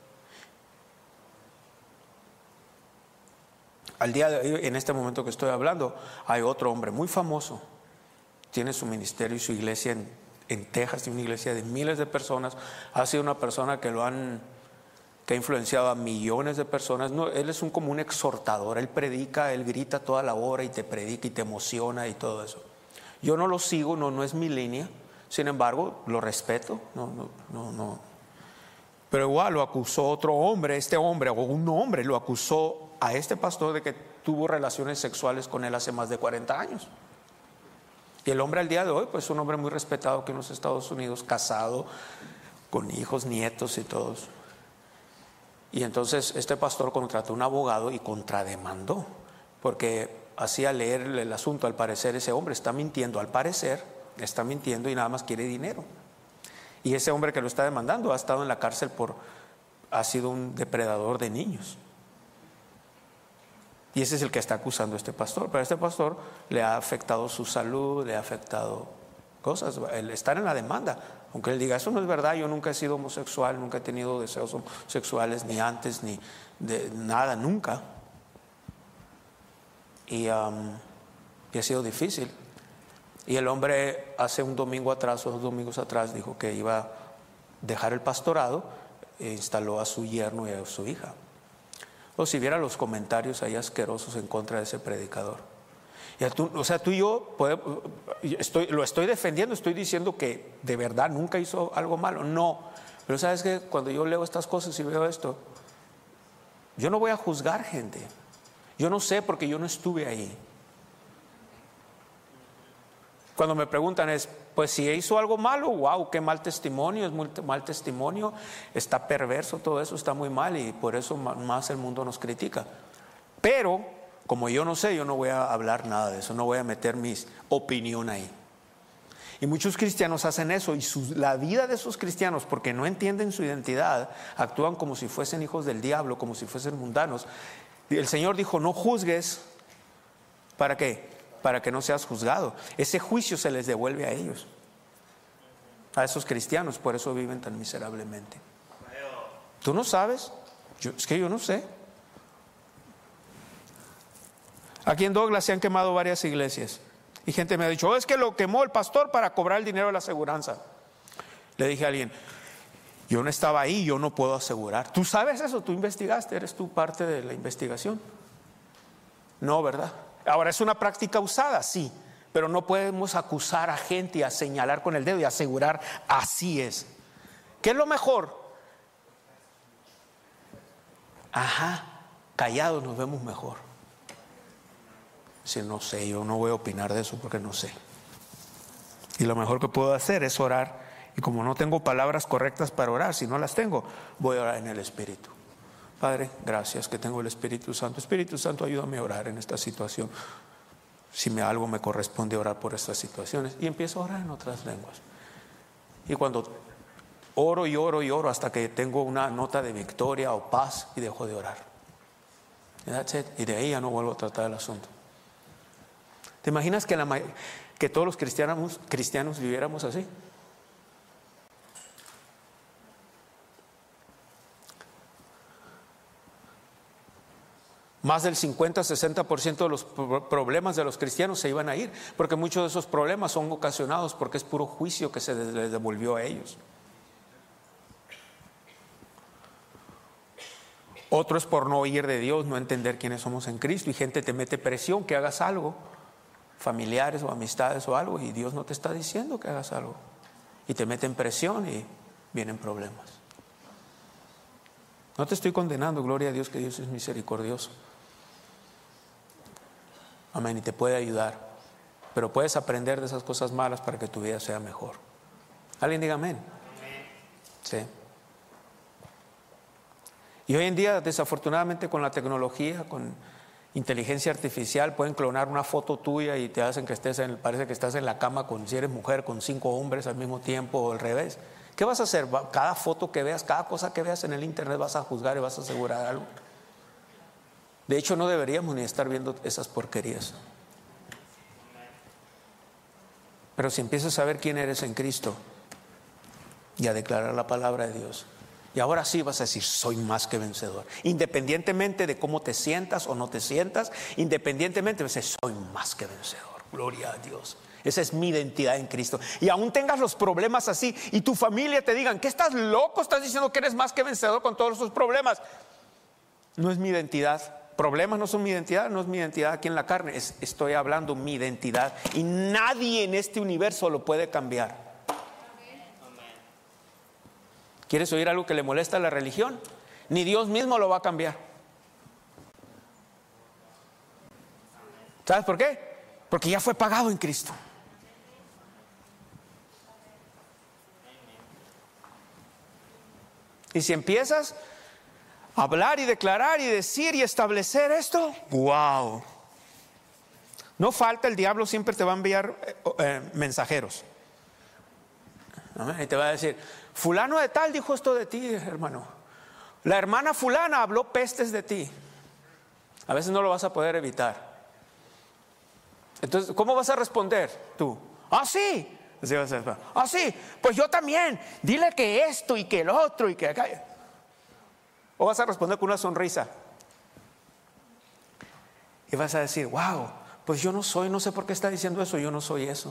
Al día de hoy, en este momento que estoy hablando, hay otro hombre muy famoso, tiene su ministerio y su iglesia en en Texas, tiene una iglesia de miles de personas. Ha sido una persona que lo han que ha influenciado a millones de personas. No, él es un como un exhortador, él predica, él grita toda la hora y te predica y te emociona y todo eso. Yo no lo sigo, no, no es mi línea, sin embargo lo respeto, no, no, no, no. Pero igual lo acusó otro hombre, este hombre o un hombre lo acusó a este pastor de que tuvo relaciones sexuales con él hace más de cuarenta años. Y el hombre al día de hoy, pues es un hombre muy respetado aquí en los Estados Unidos, casado, con hijos, nietos y todos. Y entonces este pastor contrató un abogado y contrademandó, porque hacía leer el asunto. Al parecer ese hombre está mintiendo, al parecer está mintiendo y nada más quiere dinero. Y ese hombre que lo está demandando ha estado en la cárcel por, ha sido un depredador de niños. Y ese es el que está acusando a este pastor. Pero a este pastor le ha afectado su salud, le ha afectado cosas. El estar en la demanda, aunque él diga, eso no es verdad, yo nunca he sido homosexual, nunca he tenido deseos sexuales, ni antes, ni de nada, nunca. Y um, y ha sido difícil. Y el hombre hace un domingo atrás o dos domingos atrás dijo que iba a dejar el pastorado e instaló a su yerno y a su hija. O si viera los comentarios ahí asquerosos en contra de ese predicador. Y tú, o sea, tú y yo podemos, estoy, lo estoy defendiendo, estoy diciendo que de verdad nunca hizo algo malo. No, pero sabes que cuando yo leo estas cosas y veo esto, yo no voy a juzgar gente. Yo no sé porque yo no estuve ahí. Cuando me preguntan es, pues si hizo algo malo, wow, qué mal testimonio, es muy mal testimonio, está perverso, todo eso está muy mal y por eso más el mundo nos critica. Pero como yo no sé, yo no voy a hablar nada de eso, no voy a meter mi opinión ahí. Y muchos cristianos hacen eso y su, la vida de esos cristianos, porque no entienden su identidad, actúan como si fuesen hijos del diablo, como si fuesen mundanos. El Señor dijo, no juzgues, ¿para qué? Para que no seas juzgado. Ese juicio se les devuelve a ellos, a esos cristianos, por eso viven tan miserablemente. ¿Tú no sabes? Yo, es que yo no sé. Aquí en Douglas se han quemado varias iglesias y gente me ha dicho, oh, es que lo quemó el pastor para cobrar el dinero de la aseguranza. Le dije a alguien, yo no estaba ahí, yo no puedo asegurar. ¿Tú sabes eso? ¿Tú investigaste? ¿Eres tú parte de la investigación? No, ¿verdad? Ahora, ¿es una práctica usada? Sí, pero no podemos acusar a gente y a señalar con el dedo y asegurar así es. ¿Qué es lo mejor? Ajá, callados nos vemos mejor. Si no sé, yo no voy a opinar de eso porque no sé. Y lo mejor que puedo hacer es orar. Y como no tengo palabras correctas para orar, si no las tengo, voy a orar en el Espíritu. Padre, gracias que tengo el Espíritu Santo. Espíritu Santo, ayúdame a orar en esta situación. Si me, algo me corresponde orar por estas situaciones. Y empiezo a orar en otras lenguas. Y cuando oro y oro y oro hasta que tengo una nota de victoria o paz y dejo de orar. That's it. Y de ahí ya no vuelvo a tratar el asunto. ¿Te imaginas que, la, que todos los cristianos, cristianos viviéramos así? Más del cincuenta a sesenta por ciento de los problemas de los cristianos se iban a ir, porque muchos de esos problemas son ocasionados porque es puro juicio que se les devolvió a ellos. Otro es por no oír de Dios, no entender quiénes somos en Cristo, y gente te mete presión que hagas algo, familiares o amistades o algo, y Dios no te está diciendo que hagas algo, y te meten presión y vienen problemas. No te estoy condenando, gloria a Dios que Dios es misericordioso. Amén, y te puede ayudar, pero puedes aprender de esas cosas malas para que tu vida sea mejor. ¿Alguien diga amén? Sí. Y hoy en día, desafortunadamente, con la tecnología, con inteligencia artificial, pueden clonar una foto tuya y te hacen que estés en, parece que estás en la cama con, si eres mujer, con cinco hombres al mismo tiempo o al revés. ¿Qué vas a hacer? Cada foto que veas, cada cosa que veas en el internet vas a juzgar y vas a asegurar algo. De hecho, no deberíamos ni estar viendo esas porquerías. Pero si empiezas a ver quién eres en Cristo y a declarar la palabra de Dios, y ahora sí vas a decir, soy más que vencedor. Independientemente de cómo te sientas o no te sientas, independientemente vas a decir, soy más que vencedor. Gloria a Dios. Esa es mi identidad en Cristo. Y aún tengas los problemas así y tu familia te digan, ¿qué estás loco? Estás diciendo que eres más que vencedor con todos esos problemas. No es mi identidad. Problemas no son mi identidad, no es mi identidad aquí en la carne. Es, estoy hablando mi identidad. Y nadie en este universo lo puede cambiar. ¿Quieres oír algo que le molesta a la religión? Ni Dios mismo lo va a cambiar. ¿Sabes por qué? Porque ya fue pagado en Cristo. Y si empiezas a hablar y declarar y decir y establecer esto, wow. No falta, el diablo siempre te va a enviar eh, eh, mensajeros. Y te va a decir, fulano de tal dijo esto de ti, hermano. La hermana fulana habló pestes de ti. A veces no lo vas a poder evitar. Entonces, ¿cómo vas a responder tú? Ah, sí. Ah, sí, pues yo también. Dile que esto y que el otro y que acá. O vas a responder con una sonrisa. Y vas a decir, wow, pues yo no soy, no sé por qué está diciendo eso, yo no soy eso.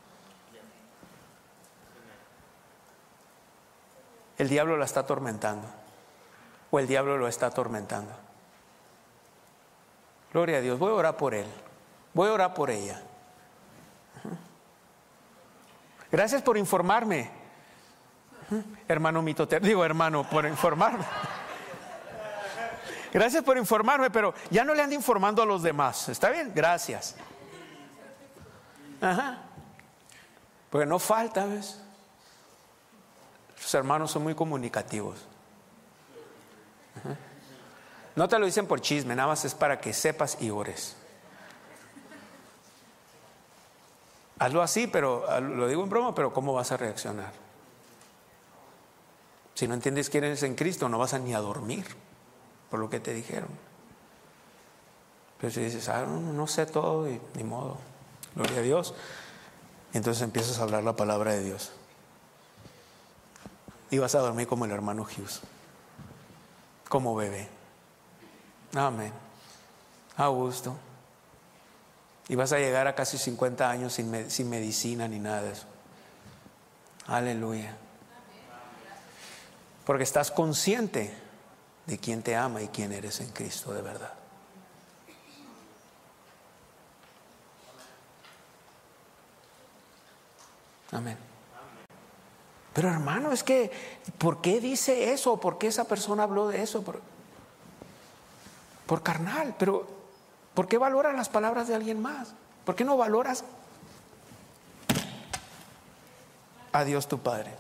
El diablo la está atormentando, o el diablo lo está atormentando. Gloria a Dios. Voy a orar por él, voy a orar por ella. Gracias por informarme, hermano mitoter, digo hermano, por informarme. Gracias por informarme, pero ya no le ande informando a los demás. ¿Está bien? Gracias. Ajá. Porque no falta, ¿ves? Los hermanos son muy comunicativos. Ajá. No te lo dicen por chisme, nada más es para que sepas y ores. Hazlo así, pero lo digo en broma, pero ¿cómo vas a reaccionar? Si no entiendes quién eres en Cristo, no vas a ni a dormir por lo que te dijeron. Pero si dices, ah, no, no sé todo, y ni modo, gloria a Dios, y entonces empiezas a hablar la palabra de Dios. Y vas a dormir como el hermano Hughes, como bebé. Amén. A gusto. Y vas a llegar a casi cincuenta años sin, me, sin medicina ni nada de eso. Aleluya. Porque estás consciente de quién te ama y quién eres en Cristo de verdad. Amén. Pero hermano, es que ¿por qué dice eso? ¿Por qué esa persona habló de eso? Por, por carnal. Pero ¿por qué valoras las palabras de alguien más? ¿Por qué no valoras a Dios tu Padre?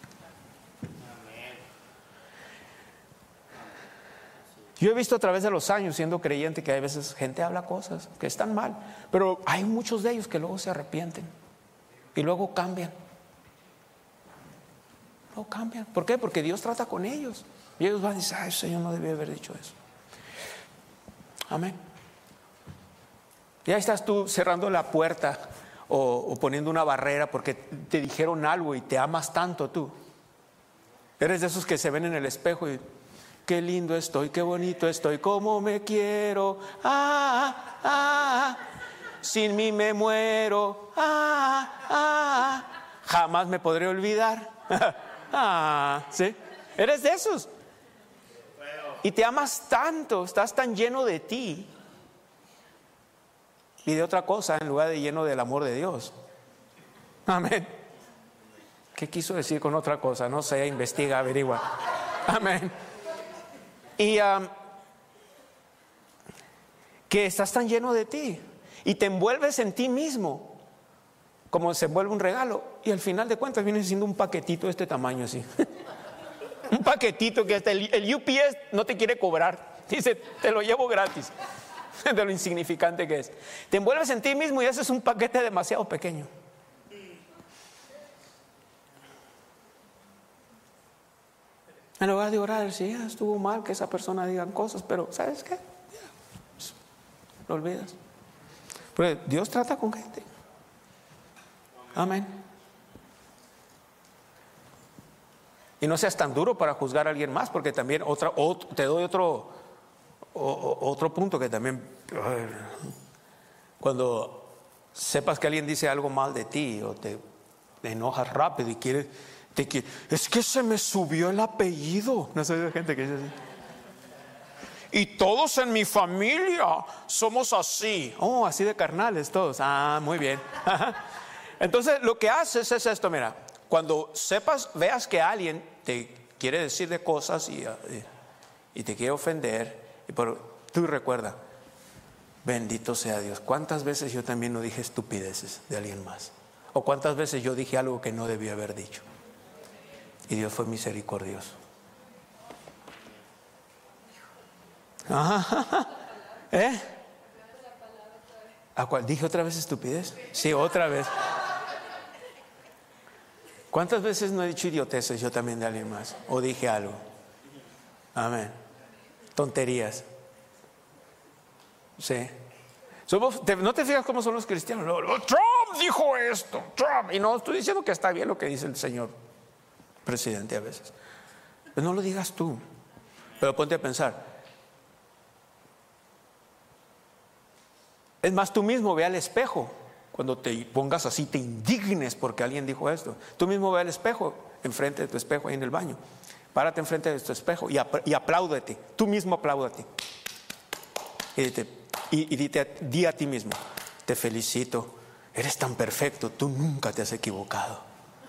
Yo he visto a través de los años, siendo creyente, que hay veces gente habla cosas que están mal, pero hay muchos de ellos que luego se arrepienten y luego cambian. No cambian. ¿Por qué? Porque Dios trata con ellos y ellos van a decir, ay, Señor, no debía haber dicho eso. Amén. Ya estás tú cerrando la puerta o, o poniendo una barrera porque te dijeron algo y te amas tanto tú. Eres de esos que se ven en el espejo y qué lindo estoy, qué bonito estoy, cómo me quiero, ah, ah, sin mí me muero, ah, ah, jamás me podré olvidar, ah, ¿sí? Eres de esos. Y te amas tanto, estás tan lleno de ti y de otra cosa en lugar de lleno del amor de Dios. Amén. ¿Qué quiso decir con otra cosa? No sé, investiga, averigua. Amén. Y um, que estás tan lleno de ti y te envuelves en ti mismo como se envuelve un regalo y al final de cuentas viene siendo un paquetito de este tamaño así. Un paquetito que hasta el, el U P S no te quiere cobrar, dice te lo llevo gratis de lo insignificante que es. Te envuelves en ti mismo y haces un paquete demasiado pequeño. En lugar de orar, si ya estuvo mal que esa persona diga cosas, pero ¿sabes qué? Ya, pues, lo olvidas. Porque Dios trata con gente. Amén. Y no seas tan duro para juzgar a alguien más, porque también otra, otro, te doy otro, o, otro punto que también, cuando sepas que alguien dice algo mal de ti o te, te enojas rápido y quieres... Te quiere, es que se me subió el apellido. No sé de gente que dice así. Y todos en mi familia somos así. Oh, así de carnales todos. Ah, muy bien. Entonces lo que haces es esto, mira. Cuando sepas, veas que alguien te quiere decir de cosas y, y, y te quiere ofender, pero tú recuerda, bendito sea Dios. ¿Cuántas veces yo también no dije estupideces de alguien más? ¿O cuántas veces yo dije algo que no debía haber dicho? Y Dios fue misericordioso. Ajá. ¿Eh? ¿A cuál? ¿Dije otra vez estupidez? Sí, otra vez. ¿Cuántas veces no he dicho idioteces yo también de alguien más? ¿O dije algo? Amén. Tonterías. Sí. Somos, te, ¿no te fijas cómo son los cristianos? Trump dijo esto, Trump. Y no estoy diciendo que está bien lo que dice el señor presidente a veces. Pero no lo digas tú. Pero ponte a pensar. Es más, tú mismo ve al espejo. Cuando te pongas así, te indignes porque alguien dijo esto. Tú mismo ve al espejo, enfrente de tu espejo, ahí en el baño. Párate enfrente de tu espejo y, apl- y apláudete. Tú mismo apláudate. Y, dite, y, y dite, di a ti mismo: te felicito, eres tan perfecto, tú nunca te has equivocado.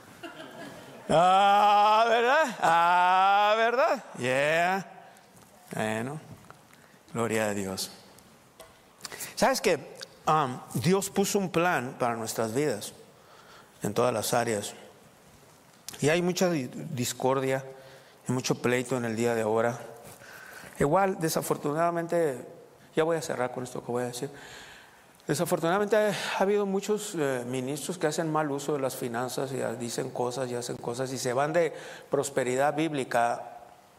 Ah, ¿verdad? Ah, ¿verdad? Yeah. Bueno, gloria a Dios. ¿Sabes qué? Um, Dios puso un plan para nuestras vidas en todas las áreas. Y hay mucha discordia y mucho pleito en el día de ahora. Igual, desafortunadamente, ya voy a cerrar con esto que voy a decir. Desafortunadamente ha habido muchos eh, ministros que hacen mal uso de las finanzas y dicen cosas y hacen cosas y se van de prosperidad bíblica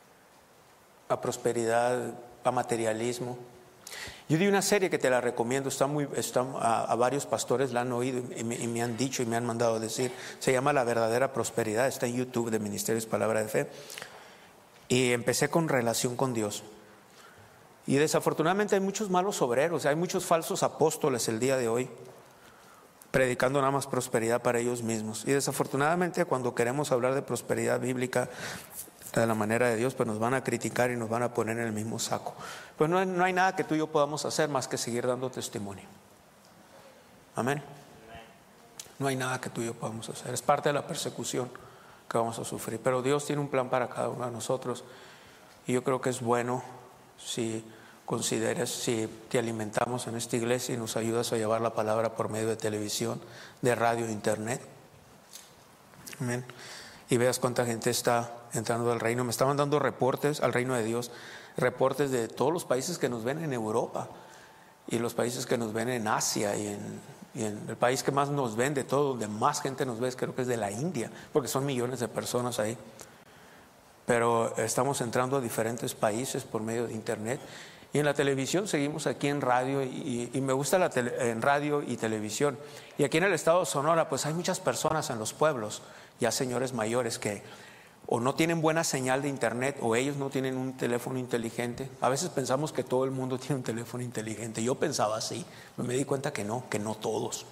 a prosperidad, a materialismo. Yo di una serie que te la recomiendo, está muy, está, a, a varios pastores la han oído y me, y me han dicho y me han mandado decir. Se llama La Verdadera Prosperidad, está en YouTube de Ministerios Palabra de Fe. Y empecé con relación con Dios. Y desafortunadamente hay muchos malos obreros, hay muchos falsos apóstoles el día de hoy, predicando nada más prosperidad para ellos mismos. Y desafortunadamente cuando queremos hablar de prosperidad bíblica de la manera de Dios, pues nos van a criticar y nos van a poner en el mismo saco. Pues no hay, no hay nada que tú y yo podamos hacer más que seguir dando testimonio. Amén. No hay nada que tú y yo podamos hacer. Es parte de la persecución que vamos a sufrir. Pero Dios tiene un plan para cada uno de nosotros. Y yo creo que es bueno si consideras, si te alimentamos en esta iglesia y nos ayudas a llevar la palabra por medio de televisión, de radio, de internet. Amén. Y veas cuánta gente está entrando al reino. Me estaban dando reportes al reino de Dios, reportes de todos los países que nos ven en Europa y los países que nos ven en Asia y en, y en el país que más nos ven de todo, donde más gente nos ve, creo que es de la India, porque son millones de personas ahí. Pero estamos entrando a diferentes países por medio de internet y en la televisión seguimos aquí en radio y, y me gusta la tele, en radio y televisión. Y aquí en el estado de Sonora pues hay muchas personas en los pueblos, ya señores mayores que o no tienen buena señal de internet o ellos no tienen un teléfono inteligente. A veces pensamos que todo el mundo tiene un teléfono inteligente. Yo pensaba así, pero me di cuenta que no, que no todos.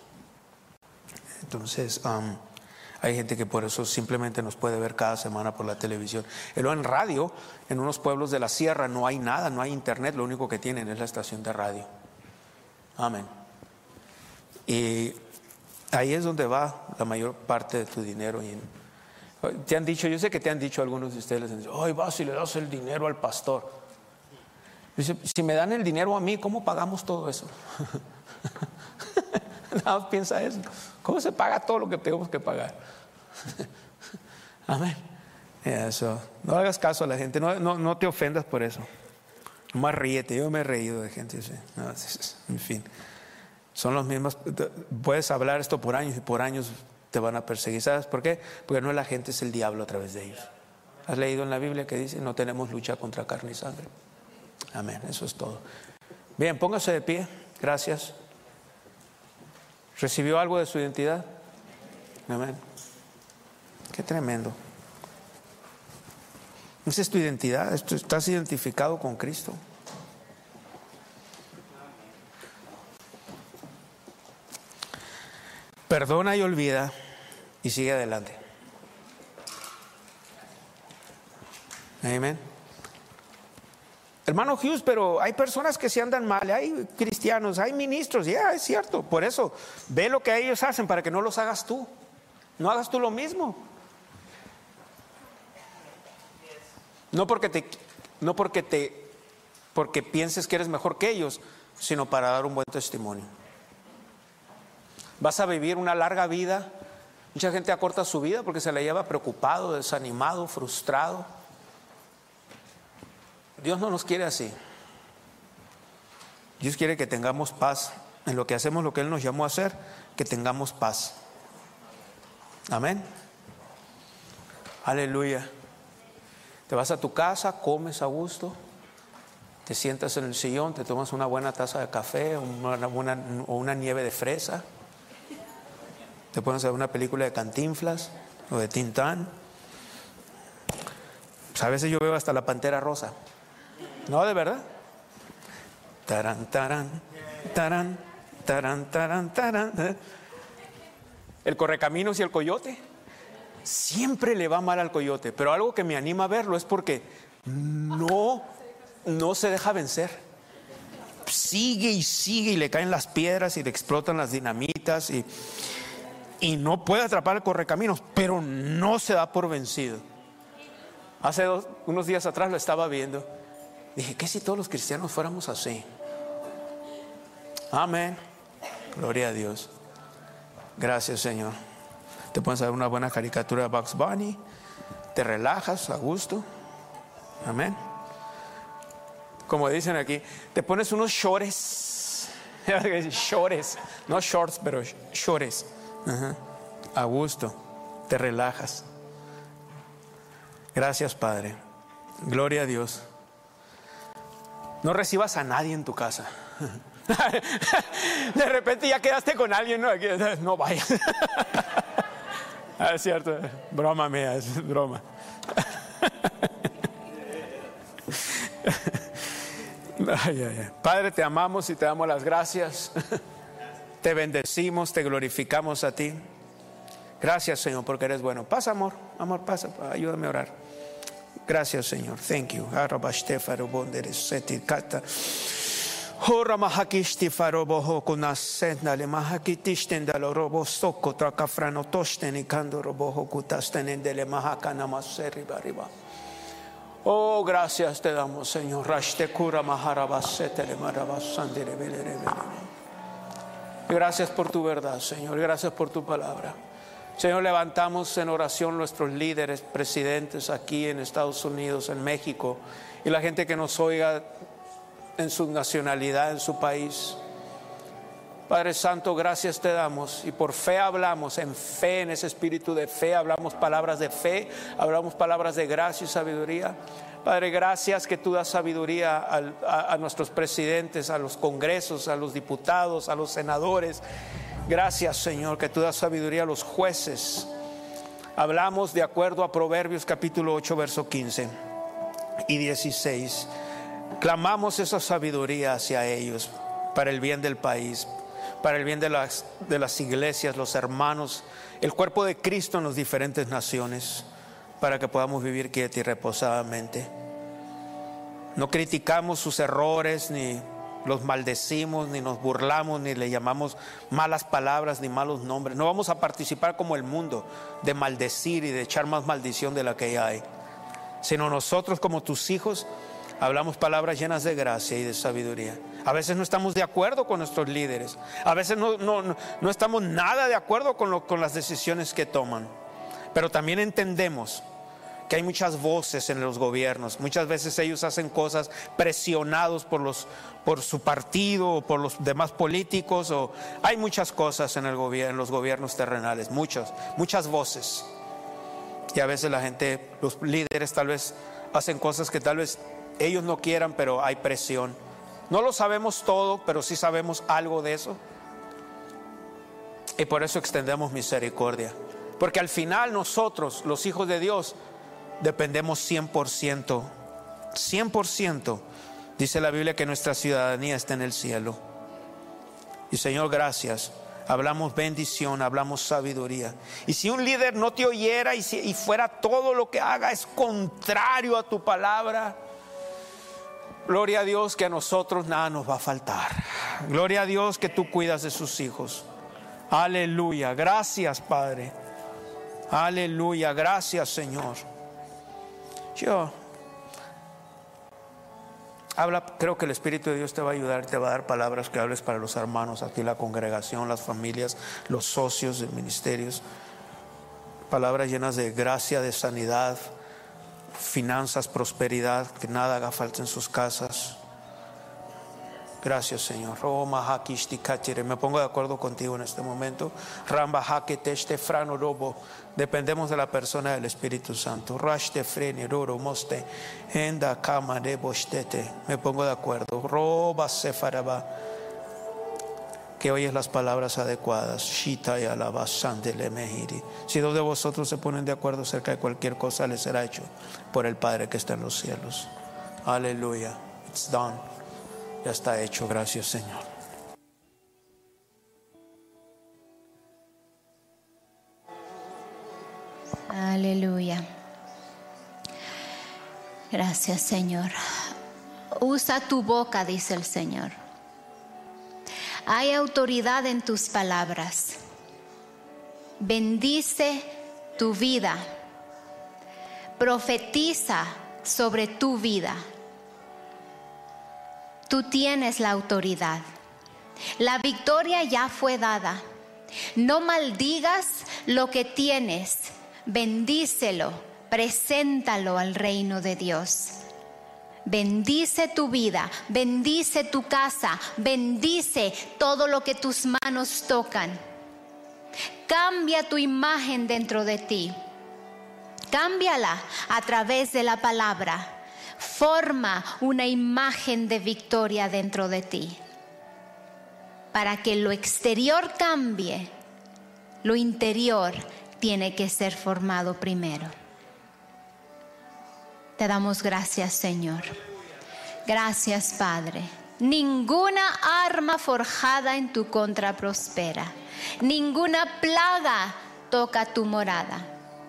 Entonces um, hay gente que por eso simplemente nos puede ver cada semana por la televisión. Y luego en radio, en unos pueblos de la sierra no hay nada, no hay internet, lo único que tienen es la estación de radio. Amén. Y ahí es donde va la mayor parte de tu dinero. Y te han dicho, yo sé que te han dicho algunos de ustedes, les han dicho, ay, vas y le das el dinero al pastor. Dice, si me dan el dinero a mí, ¿cómo pagamos todo eso? Nada más piensa eso. ¿Cómo se paga todo lo que tenemos que pagar? Amén. Eso. No hagas caso a la gente, no, no, no te ofendas por eso. Más ríete, yo me he reído de gente. ¿Sí? No, en fin. Son los mismos. Puedes hablar esto por años y por años te van a perseguir. ¿Sabes por qué? Porque no es la gente, es el diablo a través de ellos. ¿Has leído en la Biblia que dice no tenemos lucha contra carne y sangre? Amén, eso es todo. Bien, póngase de pie. Gracias. ¿Recibió algo de su identidad? Amén. Qué tremendo. Esa es tu identidad. Estás identificado con Cristo. Perdona y olvida y sigue adelante. Amén. Hermano Hughes, pero hay personas que se andan mal, hay cristianos, hay ministros, ya yeah, es cierto. Por eso, ve lo que ellos hacen para que no los hagas tú. No hagas tú lo mismo. No porque te, no porque te, porque pienses que eres mejor que ellos, sino para dar un buen testimonio. Vas a vivir una larga vida. Mucha gente acorta su vida porque se la lleva preocupado, desanimado, frustrado. Dios no nos quiere así. Dios quiere que tengamos paz en lo que hacemos, lo que Él nos llamó a hacer, que tengamos paz. Amén. Aleluya. Te vas a tu casa, comes a gusto, te sientas en el sillón, te tomas una buena taza de café o una, una, o una nieve de fresa. Te pones a ver una película de Cantinflas o de Tintán. Pues a veces yo veo hasta la Pantera Rosa. No, de verdad. Tarán, tarán, tarán, Tarán, tarán, tarán. El correcaminos y el coyote. Siempre le va mal al coyote, pero algo que me anima a verlo es porque no, no se deja vencer. Sigue y sigue y le caen las piedras y le explotan las dinamitas y, y no puede atrapar el correcaminos, pero no se da por vencido. Hace dos, unos días atrás lo estaba viendo. Dije, ¿qué si todos los cristianos fuéramos así? Amén. Gloria a Dios. Gracias, Señor. Te pones a ver una buena caricatura de Bugs Bunny, te relajas a gusto. Amén. Como dicen aquí, te pones unos shorts, shorts, no shorts, pero shorts. Ajá. A gusto, te relajas. Gracias, Padre. Gloria a Dios. No recibas a nadie en tu casa. De repente ya quedaste con alguien, no, no vayas. Ah, es cierto, broma mía, es broma. Ay, ay, ay. Padre, te amamos y te damos las gracias. Te bendecimos, te glorificamos a ti. Gracias, Señor, porque eres bueno. Pasa, amor, amor, pasa, ayúdame a orar. Gracias, Señor. Thank you. Hora mahakishti farobo hoko nasenda le mahakitishten dalo robo soko trakafrano toshten ikando robo hoko tasten dele mahakana maseri bariba. Oh, gracias te damos, Señor. Rashte kura maharabasete le marabasandere velere. Gracias por tu verdad, Señor. Gracias por tu palabra. Señor, levantamos en oración nuestros líderes, presidentes aquí en Estados Unidos, en México, y la gente que nos oiga en su nacionalidad, en su país. Padre Santo, gracias te damos y por fe hablamos, en fe, en ese espíritu de fe, hablamos palabras de fe, hablamos palabras de gracia y sabiduría. Padre, gracias que tú das sabiduría a, a, a nuestros presidentes, a los congresos, a los diputados, a los senadores. Gracias, Señor, que tú das sabiduría a los jueces. Hablamos de acuerdo a Proverbios capítulo ocho, verso quince y dieciséis. Clamamos esa sabiduría hacia ellos para el bien del país, para el bien de las, de las iglesias, los hermanos, el cuerpo de Cristo en las diferentes naciones, para que podamos vivir quieta y reposadamente. No criticamos sus errores, ni los maldecimos, ni nos burlamos, ni le llamamos malas palabras, ni malos nombres. No vamos a participar como el mundo de maldecir y de echar más maldición de la que ya hay, sino nosotros como tus hijos hablamos palabras llenas de gracia y de sabiduría. A veces no estamos de acuerdo con nuestros líderes. A veces no, no, no, no estamos nada de acuerdo con, lo, con las decisiones que toman. Pero también entendemos que hay muchas voces en los gobiernos. Muchas veces ellos hacen cosas presionados por, los, por su partido o por los demás políticos. O hay muchas cosas en, el gobierno, en los gobiernos terrenales. Muchas, muchas voces. Y a veces la gente, los líderes tal vez hacen cosas que tal vez ellos no quieran, pero hay presión. No lo sabemos todo, pero sí sabemos algo de eso. Y por eso extendemos misericordia. Porque al final nosotros, los hijos de Dios, dependemos cien por ciento. cien por ciento. Dice la Biblia que nuestra ciudadanía está en el cielo. Y Señor, gracias. Hablamos bendición, hablamos sabiduría. Y si un líder no te oyera y, si, y fuera todo lo que haga es contrario a tu palabra, gloria a Dios que a nosotros nada nos va a faltar. Gloria a Dios que tú cuidas de sus hijos. Aleluya. Gracias, Padre. Aleluya. Gracias, Señor. Yo habla, creo que el Espíritu de Dios te va a ayudar, te va a dar palabras que hables para los hermanos aquí, la congregación, las familias, los socios de ministerios. Palabras llenas de gracia, de sanidad, finanzas, prosperidad, que nada haga falta en sus casas. Gracias, Señor. Me pongo de acuerdo contigo en este momento. Dependemos de la persona del Espíritu Santo. Me pongo de acuerdo. Que oyes las palabras adecuadas. Si dos de vosotros se ponen de acuerdo acerca de cualquier cosa, les será hecho por el Padre que está en los cielos. Aleluya. It's done. Ya está hecho. Gracias, Señor. Aleluya. Gracias, Señor. Usa tu boca, dice el Señor. Hay autoridad en tus palabras. Bendice tu vida. Profetiza sobre tu vida. Tú tienes la autoridad. La victoria ya fue dada. No maldigas lo que tienes. Bendícelo. Preséntalo al reino de Dios. Bendice tu vida. Bendice tu casa. Bendice todo lo que tus manos tocan. Cambia tu imagen dentro de ti. Cámbiala a través de la palabra. Forma una imagen de victoria dentro de ti. Para que lo exterior cambie, lo interior tiene que ser formado primero. Te damos gracias, Señor. Gracias, Padre. Ninguna arma forjada en tu contra prospera. Ninguna plaga toca tu morada.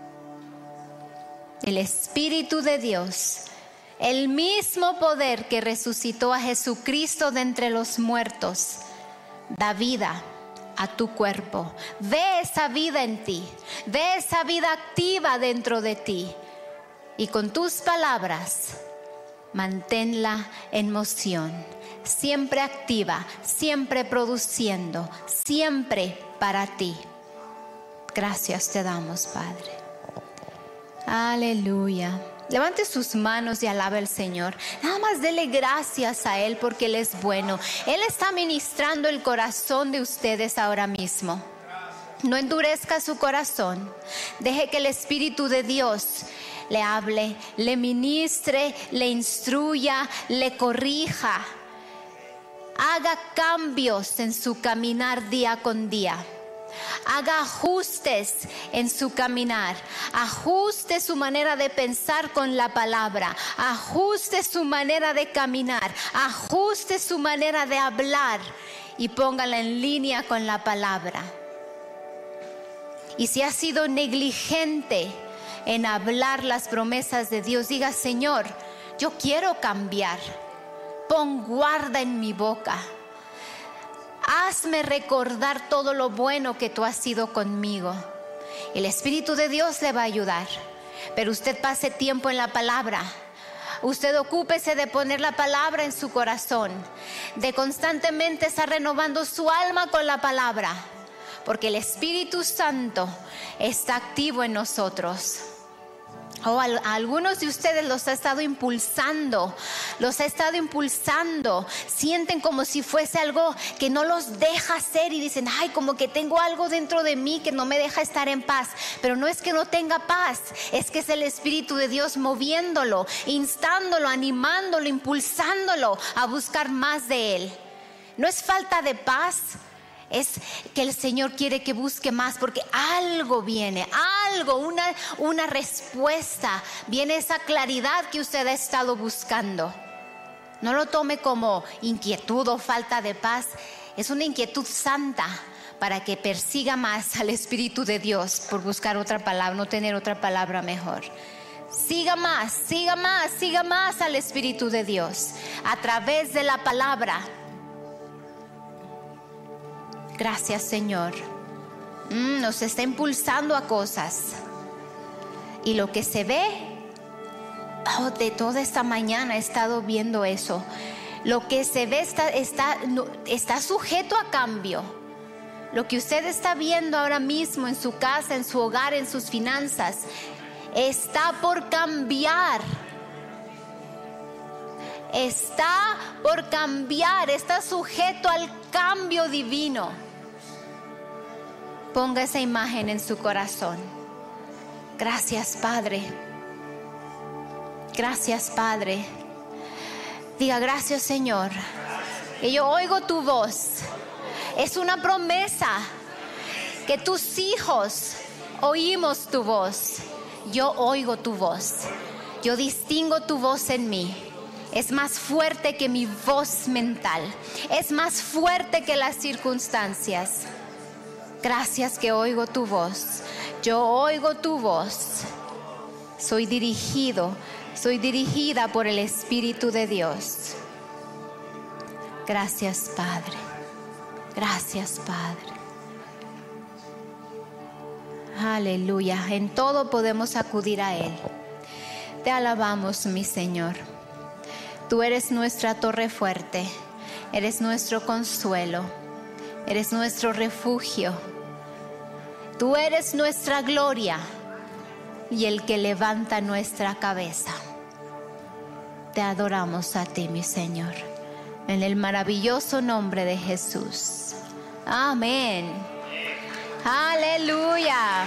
El Espíritu de Dios, el mismo poder que resucitó a Jesucristo de entre los muertos, da vida a tu cuerpo. Ve esa vida en ti. Ve esa vida activa dentro de ti. Y con tus palabras, manténla en moción. Siempre activa, siempre produciendo, siempre para ti. Gracias te damos, Padre. Aleluya. Levante sus manos y alabe al Señor. Nada más dele gracias a Él porque Él es bueno. Él está ministrando el corazón de ustedes ahora mismo. No endurezca su corazón. Deje que el Espíritu de Dios le hable, le ministre, le instruya, le corrija. Haga cambios en su caminar día con día. Haga ajustes en su caminar. Ajuste su manera de pensar con la palabra. Ajuste su manera de caminar. Ajuste su manera de hablar. Y póngala en línea con la palabra. Y si ha sido negligente en hablar las promesas de Dios, diga: Señor, yo quiero cambiar. Pon guarda en mi boca. Hazme recordar todo lo bueno que tú has sido conmigo. El Espíritu de Dios le va a ayudar. Pero usted pase tiempo en la palabra. Usted ocúpese de poner la palabra en su corazón. De constantemente estar renovando su alma con la palabra. Porque el Espíritu Santo está activo en nosotros. O a, a algunos de ustedes los ha estado impulsando, los ha estado impulsando, sienten como si fuese algo que no los deja hacer y dicen: ay, como que tengo algo dentro de mí que no me deja estar en paz. Pero no es que no tenga paz, es que es el Espíritu de Dios moviéndolo, instándolo, animándolo, impulsándolo a buscar más de Él. No es falta de paz. Es que el Señor quiere que busque más, porque algo viene, algo, una, una respuesta. Viene esa claridad que usted ha estado buscando. No lo tome como inquietud o falta de paz. Es una inquietud santa para que persiga más al Espíritu de Dios por buscar otra palabra, no tener otra palabra mejor. Siga más, siga más, siga más al Espíritu de Dios a través de la palabra. Gracias, Señor. Mm, nos está impulsando a cosas. Y lo que se ve, oh, de toda esta mañana he estado viendo eso. Lo que se ve está, está, no, está sujeto a cambio. Lo que usted está viendo ahora mismo en su casa, en su hogar, en sus finanzas, está por cambiar. Está por cambiar, está sujeto al cambio divino. Ponga esa imagen en su corazón. Gracias, Padre. Gracias, Padre. Diga: gracias, Señor. Y yo oigo tu voz. Es una promesa que tus hijos oímos tu voz. Yo oigo tu voz. Yo distingo tu voz en mí. Es más fuerte que mi voz mental. Es más fuerte que las circunstancias. Gracias que oigo tu voz. Yo oigo tu voz. Soy dirigido, soy dirigida por el Espíritu de Dios. Gracias, Padre. Gracias, Padre. Aleluya. En todo podemos acudir a Él. Te alabamos, mi Señor. Tú eres nuestra torre fuerte. Eres nuestro consuelo. Eres nuestro refugio. Tú eres nuestra gloria y el que levanta nuestra cabeza. Te adoramos a ti, mi Señor, en el maravilloso nombre de Jesús. Amén. Aleluya.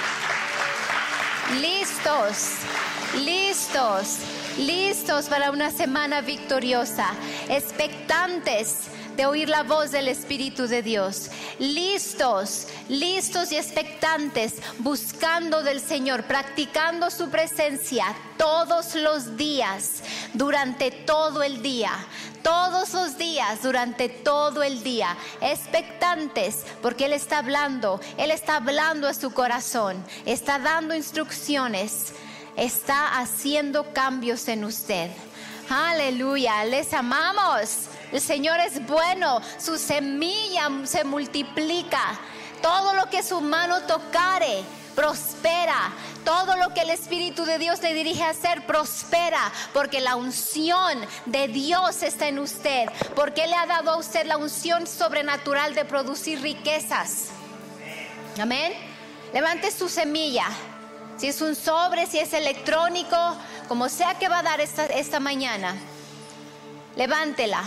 Listos, listos, listos para una semana victoriosa, expectantes de oír la voz del Espíritu de Dios, listos, listos y expectantes, buscando del Señor, practicando su presencia todos los días, durante todo el día, todos los días, durante todo el día, expectantes, porque Él está hablando, Él está hablando a su corazón, está dando instrucciones, está haciendo cambios en usted. Aleluya, les amamos. El Señor es bueno, su semilla se multiplica. Todo lo que su mano tocare, prospera. Todo lo que el Espíritu de Dios le dirige a hacer, prospera. Porque la unción de Dios está en usted. Porque Él le ha dado a usted la unción sobrenatural de producir riquezas. Amén. Levante su semilla. Si es un sobre, si es electrónico, como sea que va a dar esta, esta mañana, levántela.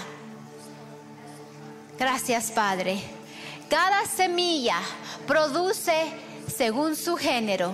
Gracias, Padre. Cada semilla produce según su género.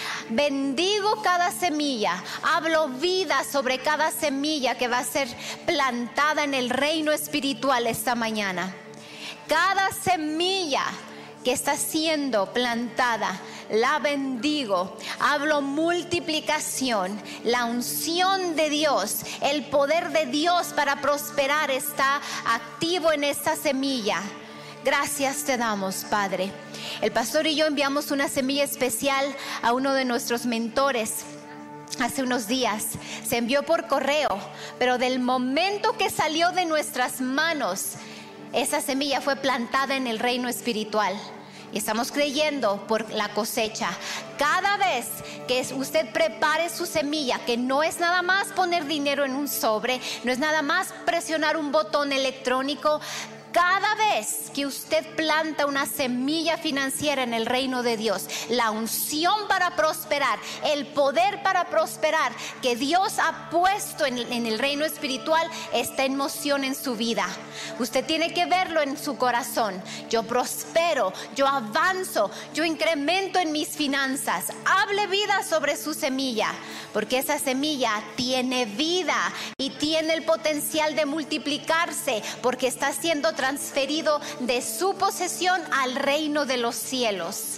Bendigo cada semilla. Hablo vida sobre cada semilla que va a ser plantada en el reino espiritual esta mañana. Cada semilla que está siendo plantada, la bendigo. Hablo multiplicación, la unción de Dios, el poder de Dios para prosperar está activo en esta semilla. Gracias te damos, Padre. El pastor y yo enviamos una semilla especial a uno de nuestros mentores hace unos días. Se envió por correo, pero del momento que salió de nuestras manos, esa semilla fue plantada en el reino espiritual. Y estamos creyendo por la cosecha. Cada vez que usted prepare su semilla, que no es nada más poner dinero en un sobre, no es nada más presionar un botón electrónico. Cada vez que usted planta una semilla financiera en el reino de Dios, la unción para prosperar, el poder para prosperar que Dios ha puesto en, en el reino espiritual está en moción en su vida. Usted tiene que verlo en su corazón. Yo prospero, yo avanzo, yo incremento en mis finanzas. Hable vida sobre su semilla, porque esa semilla tiene vida y tiene el potencial de multiplicarse, porque está siendo transferido de su posesión al reino de los cielos.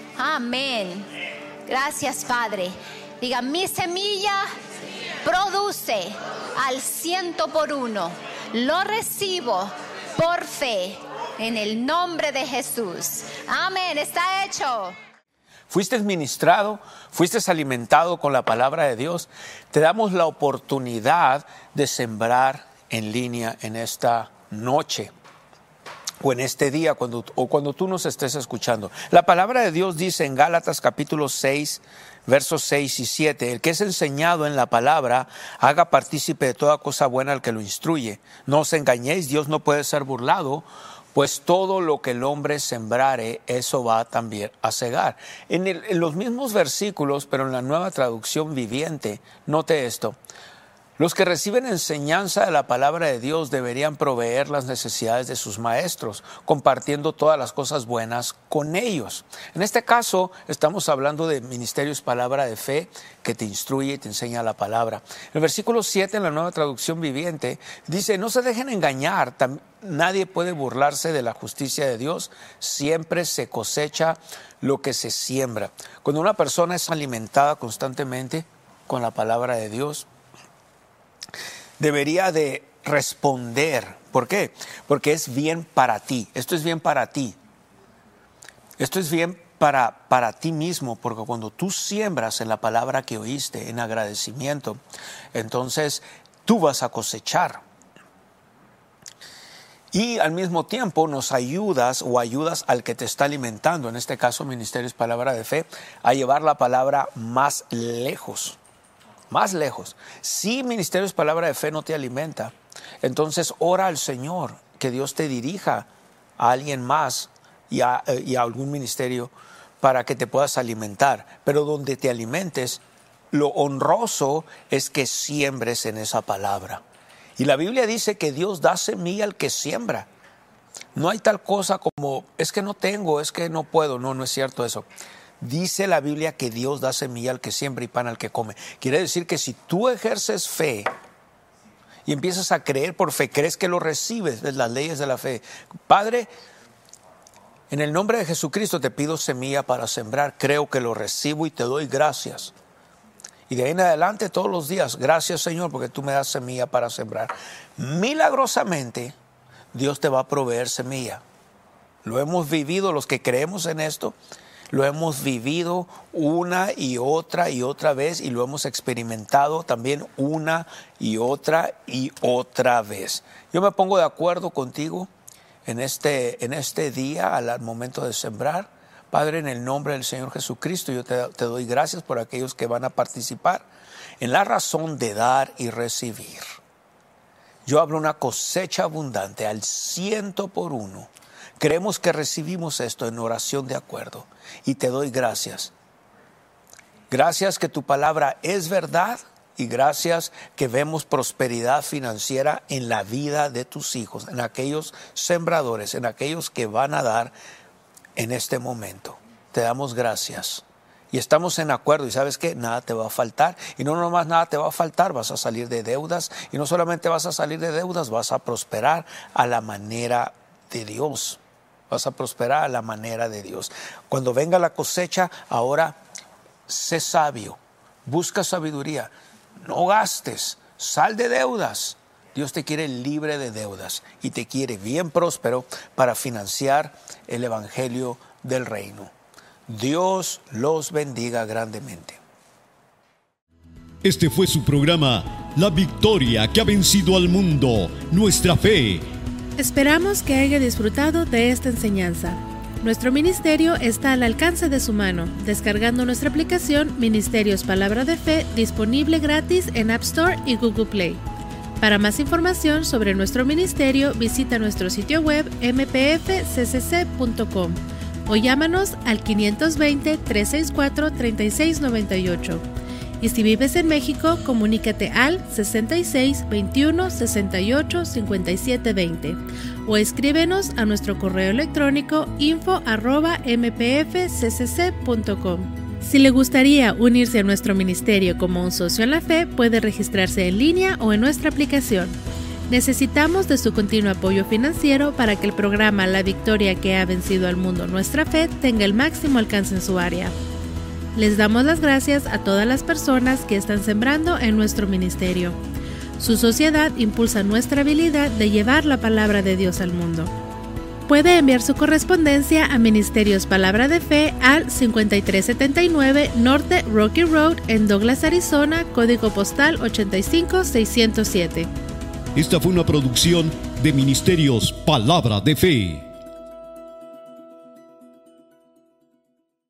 Amén. Gracias, Padre. Diga, mi semilla produce al ciento por uno. Lo recibo por fe en el nombre de Jesús. Amén. Está hecho. Fuiste ministrado, fuiste alimentado con la palabra de Dios. Te damos la oportunidad de sembrar en línea en esta noche o en este día cuando, o cuando tú nos estés escuchando. La palabra de Dios dice en Gálatas capítulo seis, versos seis y siete, el que es enseñado en la palabra, haga partícipe de toda cosa buena al que lo instruye. No os engañéis, Dios no puede ser burlado, pues todo lo que el hombre sembrare, eso va también a segar. En, el, en los mismos versículos, pero en la Nueva Traducción Viviente, note esto. Los que reciben enseñanza de la palabra de Dios deberían proveer las necesidades de sus maestros, compartiendo todas las cosas buenas con ellos. En este caso, estamos hablando de ministerios palabra de fe que te instruye y te enseña la palabra. El versículo siete en la Nueva Traducción Viviente dice, no se dejen engañar, nadie puede burlarse de la justicia de Dios, siempre se cosecha lo que se siembra. Cuando una persona es alimentada constantemente con la palabra de Dios, debería de responder. ¿Por qué? Porque es bien para ti. Esto es bien para ti. Esto es bien para, para ti mismo, porque cuando tú siembras en la palabra que oíste, en agradecimiento, entonces tú vas a cosechar. Y al mismo tiempo nos ayudas o ayudas al que te está alimentando, en este caso Ministerios Palabra de Fe, a llevar la palabra más lejos, más lejos. Si Ministerios Palabra de Fe no te alimenta, entonces ora al Señor que Dios te dirija a alguien más y a, y a algún ministerio para que te puedas alimentar. Pero donde te alimentes, lo honroso es que siembres en esa palabra. Y la Biblia dice que Dios da semilla al que siembra. No hay tal cosa como, es que no tengo, es que no puedo. No, no es cierto eso. Dice la Biblia que Dios da semilla al que siembra y pan al que come. Quiere decir que si tú ejerces fe y empiezas a creer por fe, crees que lo recibes, de las leyes de la fe. Padre, en el nombre de Jesucristo te pido semilla para sembrar. Creo que lo recibo y te doy gracias. Y de ahí en adelante todos los días, gracias Señor porque tú me das semilla para sembrar. Milagrosamente Dios te va a proveer semilla. Lo hemos vivido, los que creemos en esto, lo hemos vivido una y otra y otra vez y lo hemos experimentado también una y otra y otra vez. Yo me pongo de acuerdo contigo en este, en este día al momento de sembrar. Padre, en el nombre del Señor Jesucristo, yo te, te doy gracias por aquellos que van a participar en la razón de dar y recibir. Yo hablo una cosecha abundante al ciento por uno. Creemos que recibimos esto en oración de acuerdo y te doy gracias. Gracias que tu palabra es verdad y gracias que vemos prosperidad financiera en la vida de tus hijos, en aquellos sembradores, en aquellos que van a dar en este momento. Te damos gracias y estamos en acuerdo y sabes que nada te va a faltar y no nomás nada te va a faltar, vas a salir de deudas y no solamente vas a salir de deudas, vas a prosperar a la manera de Dios, vas a prosperar a la manera de Dios. Cuando venga la cosecha, ahora sé sabio, busca sabiduría, no gastes, sal de deudas. Dios te quiere libre de deudas y te quiere bien próspero para financiar el evangelio del reino. Dios los bendiga grandemente. Este fue su programa, La Victoria que ha vencido al mundo, nuestra fe. Esperamos que haya disfrutado de esta enseñanza. Nuestro ministerio está al alcance de su mano, descargando nuestra aplicación Ministerios Palabra de Fe, disponible gratis en App Store y Google Play. Para más información sobre nuestro ministerio, visita nuestro sitio web eme pe efe ce ce ce punto com o llámanos al quinientos veinte, trescientos sesenta y cuatro, treinta y seis noventa y ocho. Y si vives en México, comunícate al sesenta y seis, veintiuno, sesenta y ocho, cincuenta y siete veinte o escríbenos a nuestro correo electrónico info arroba eme pe efe ce ce ce punto com. Si le gustaría unirse a nuestro ministerio como un socio en la fe, puede registrarse en línea o en nuestra aplicación. Necesitamos de su continuo apoyo financiero para que el programa La Victoria que ha vencido al mundo, nuestra fe, tenga el máximo alcance en su área. Les damos las gracias a todas las personas que están sembrando en nuestro ministerio. Su sociedad impulsa nuestra habilidad de llevar la palabra de Dios al mundo. Puede enviar su correspondencia a Ministerios Palabra de Fe al cincuenta y tres setenta y nueve Norte Rocky Road en Douglas, Arizona, código postal ochenta y cinco seiscientos siete. Esta fue una producción de Ministerios Palabra de Fe.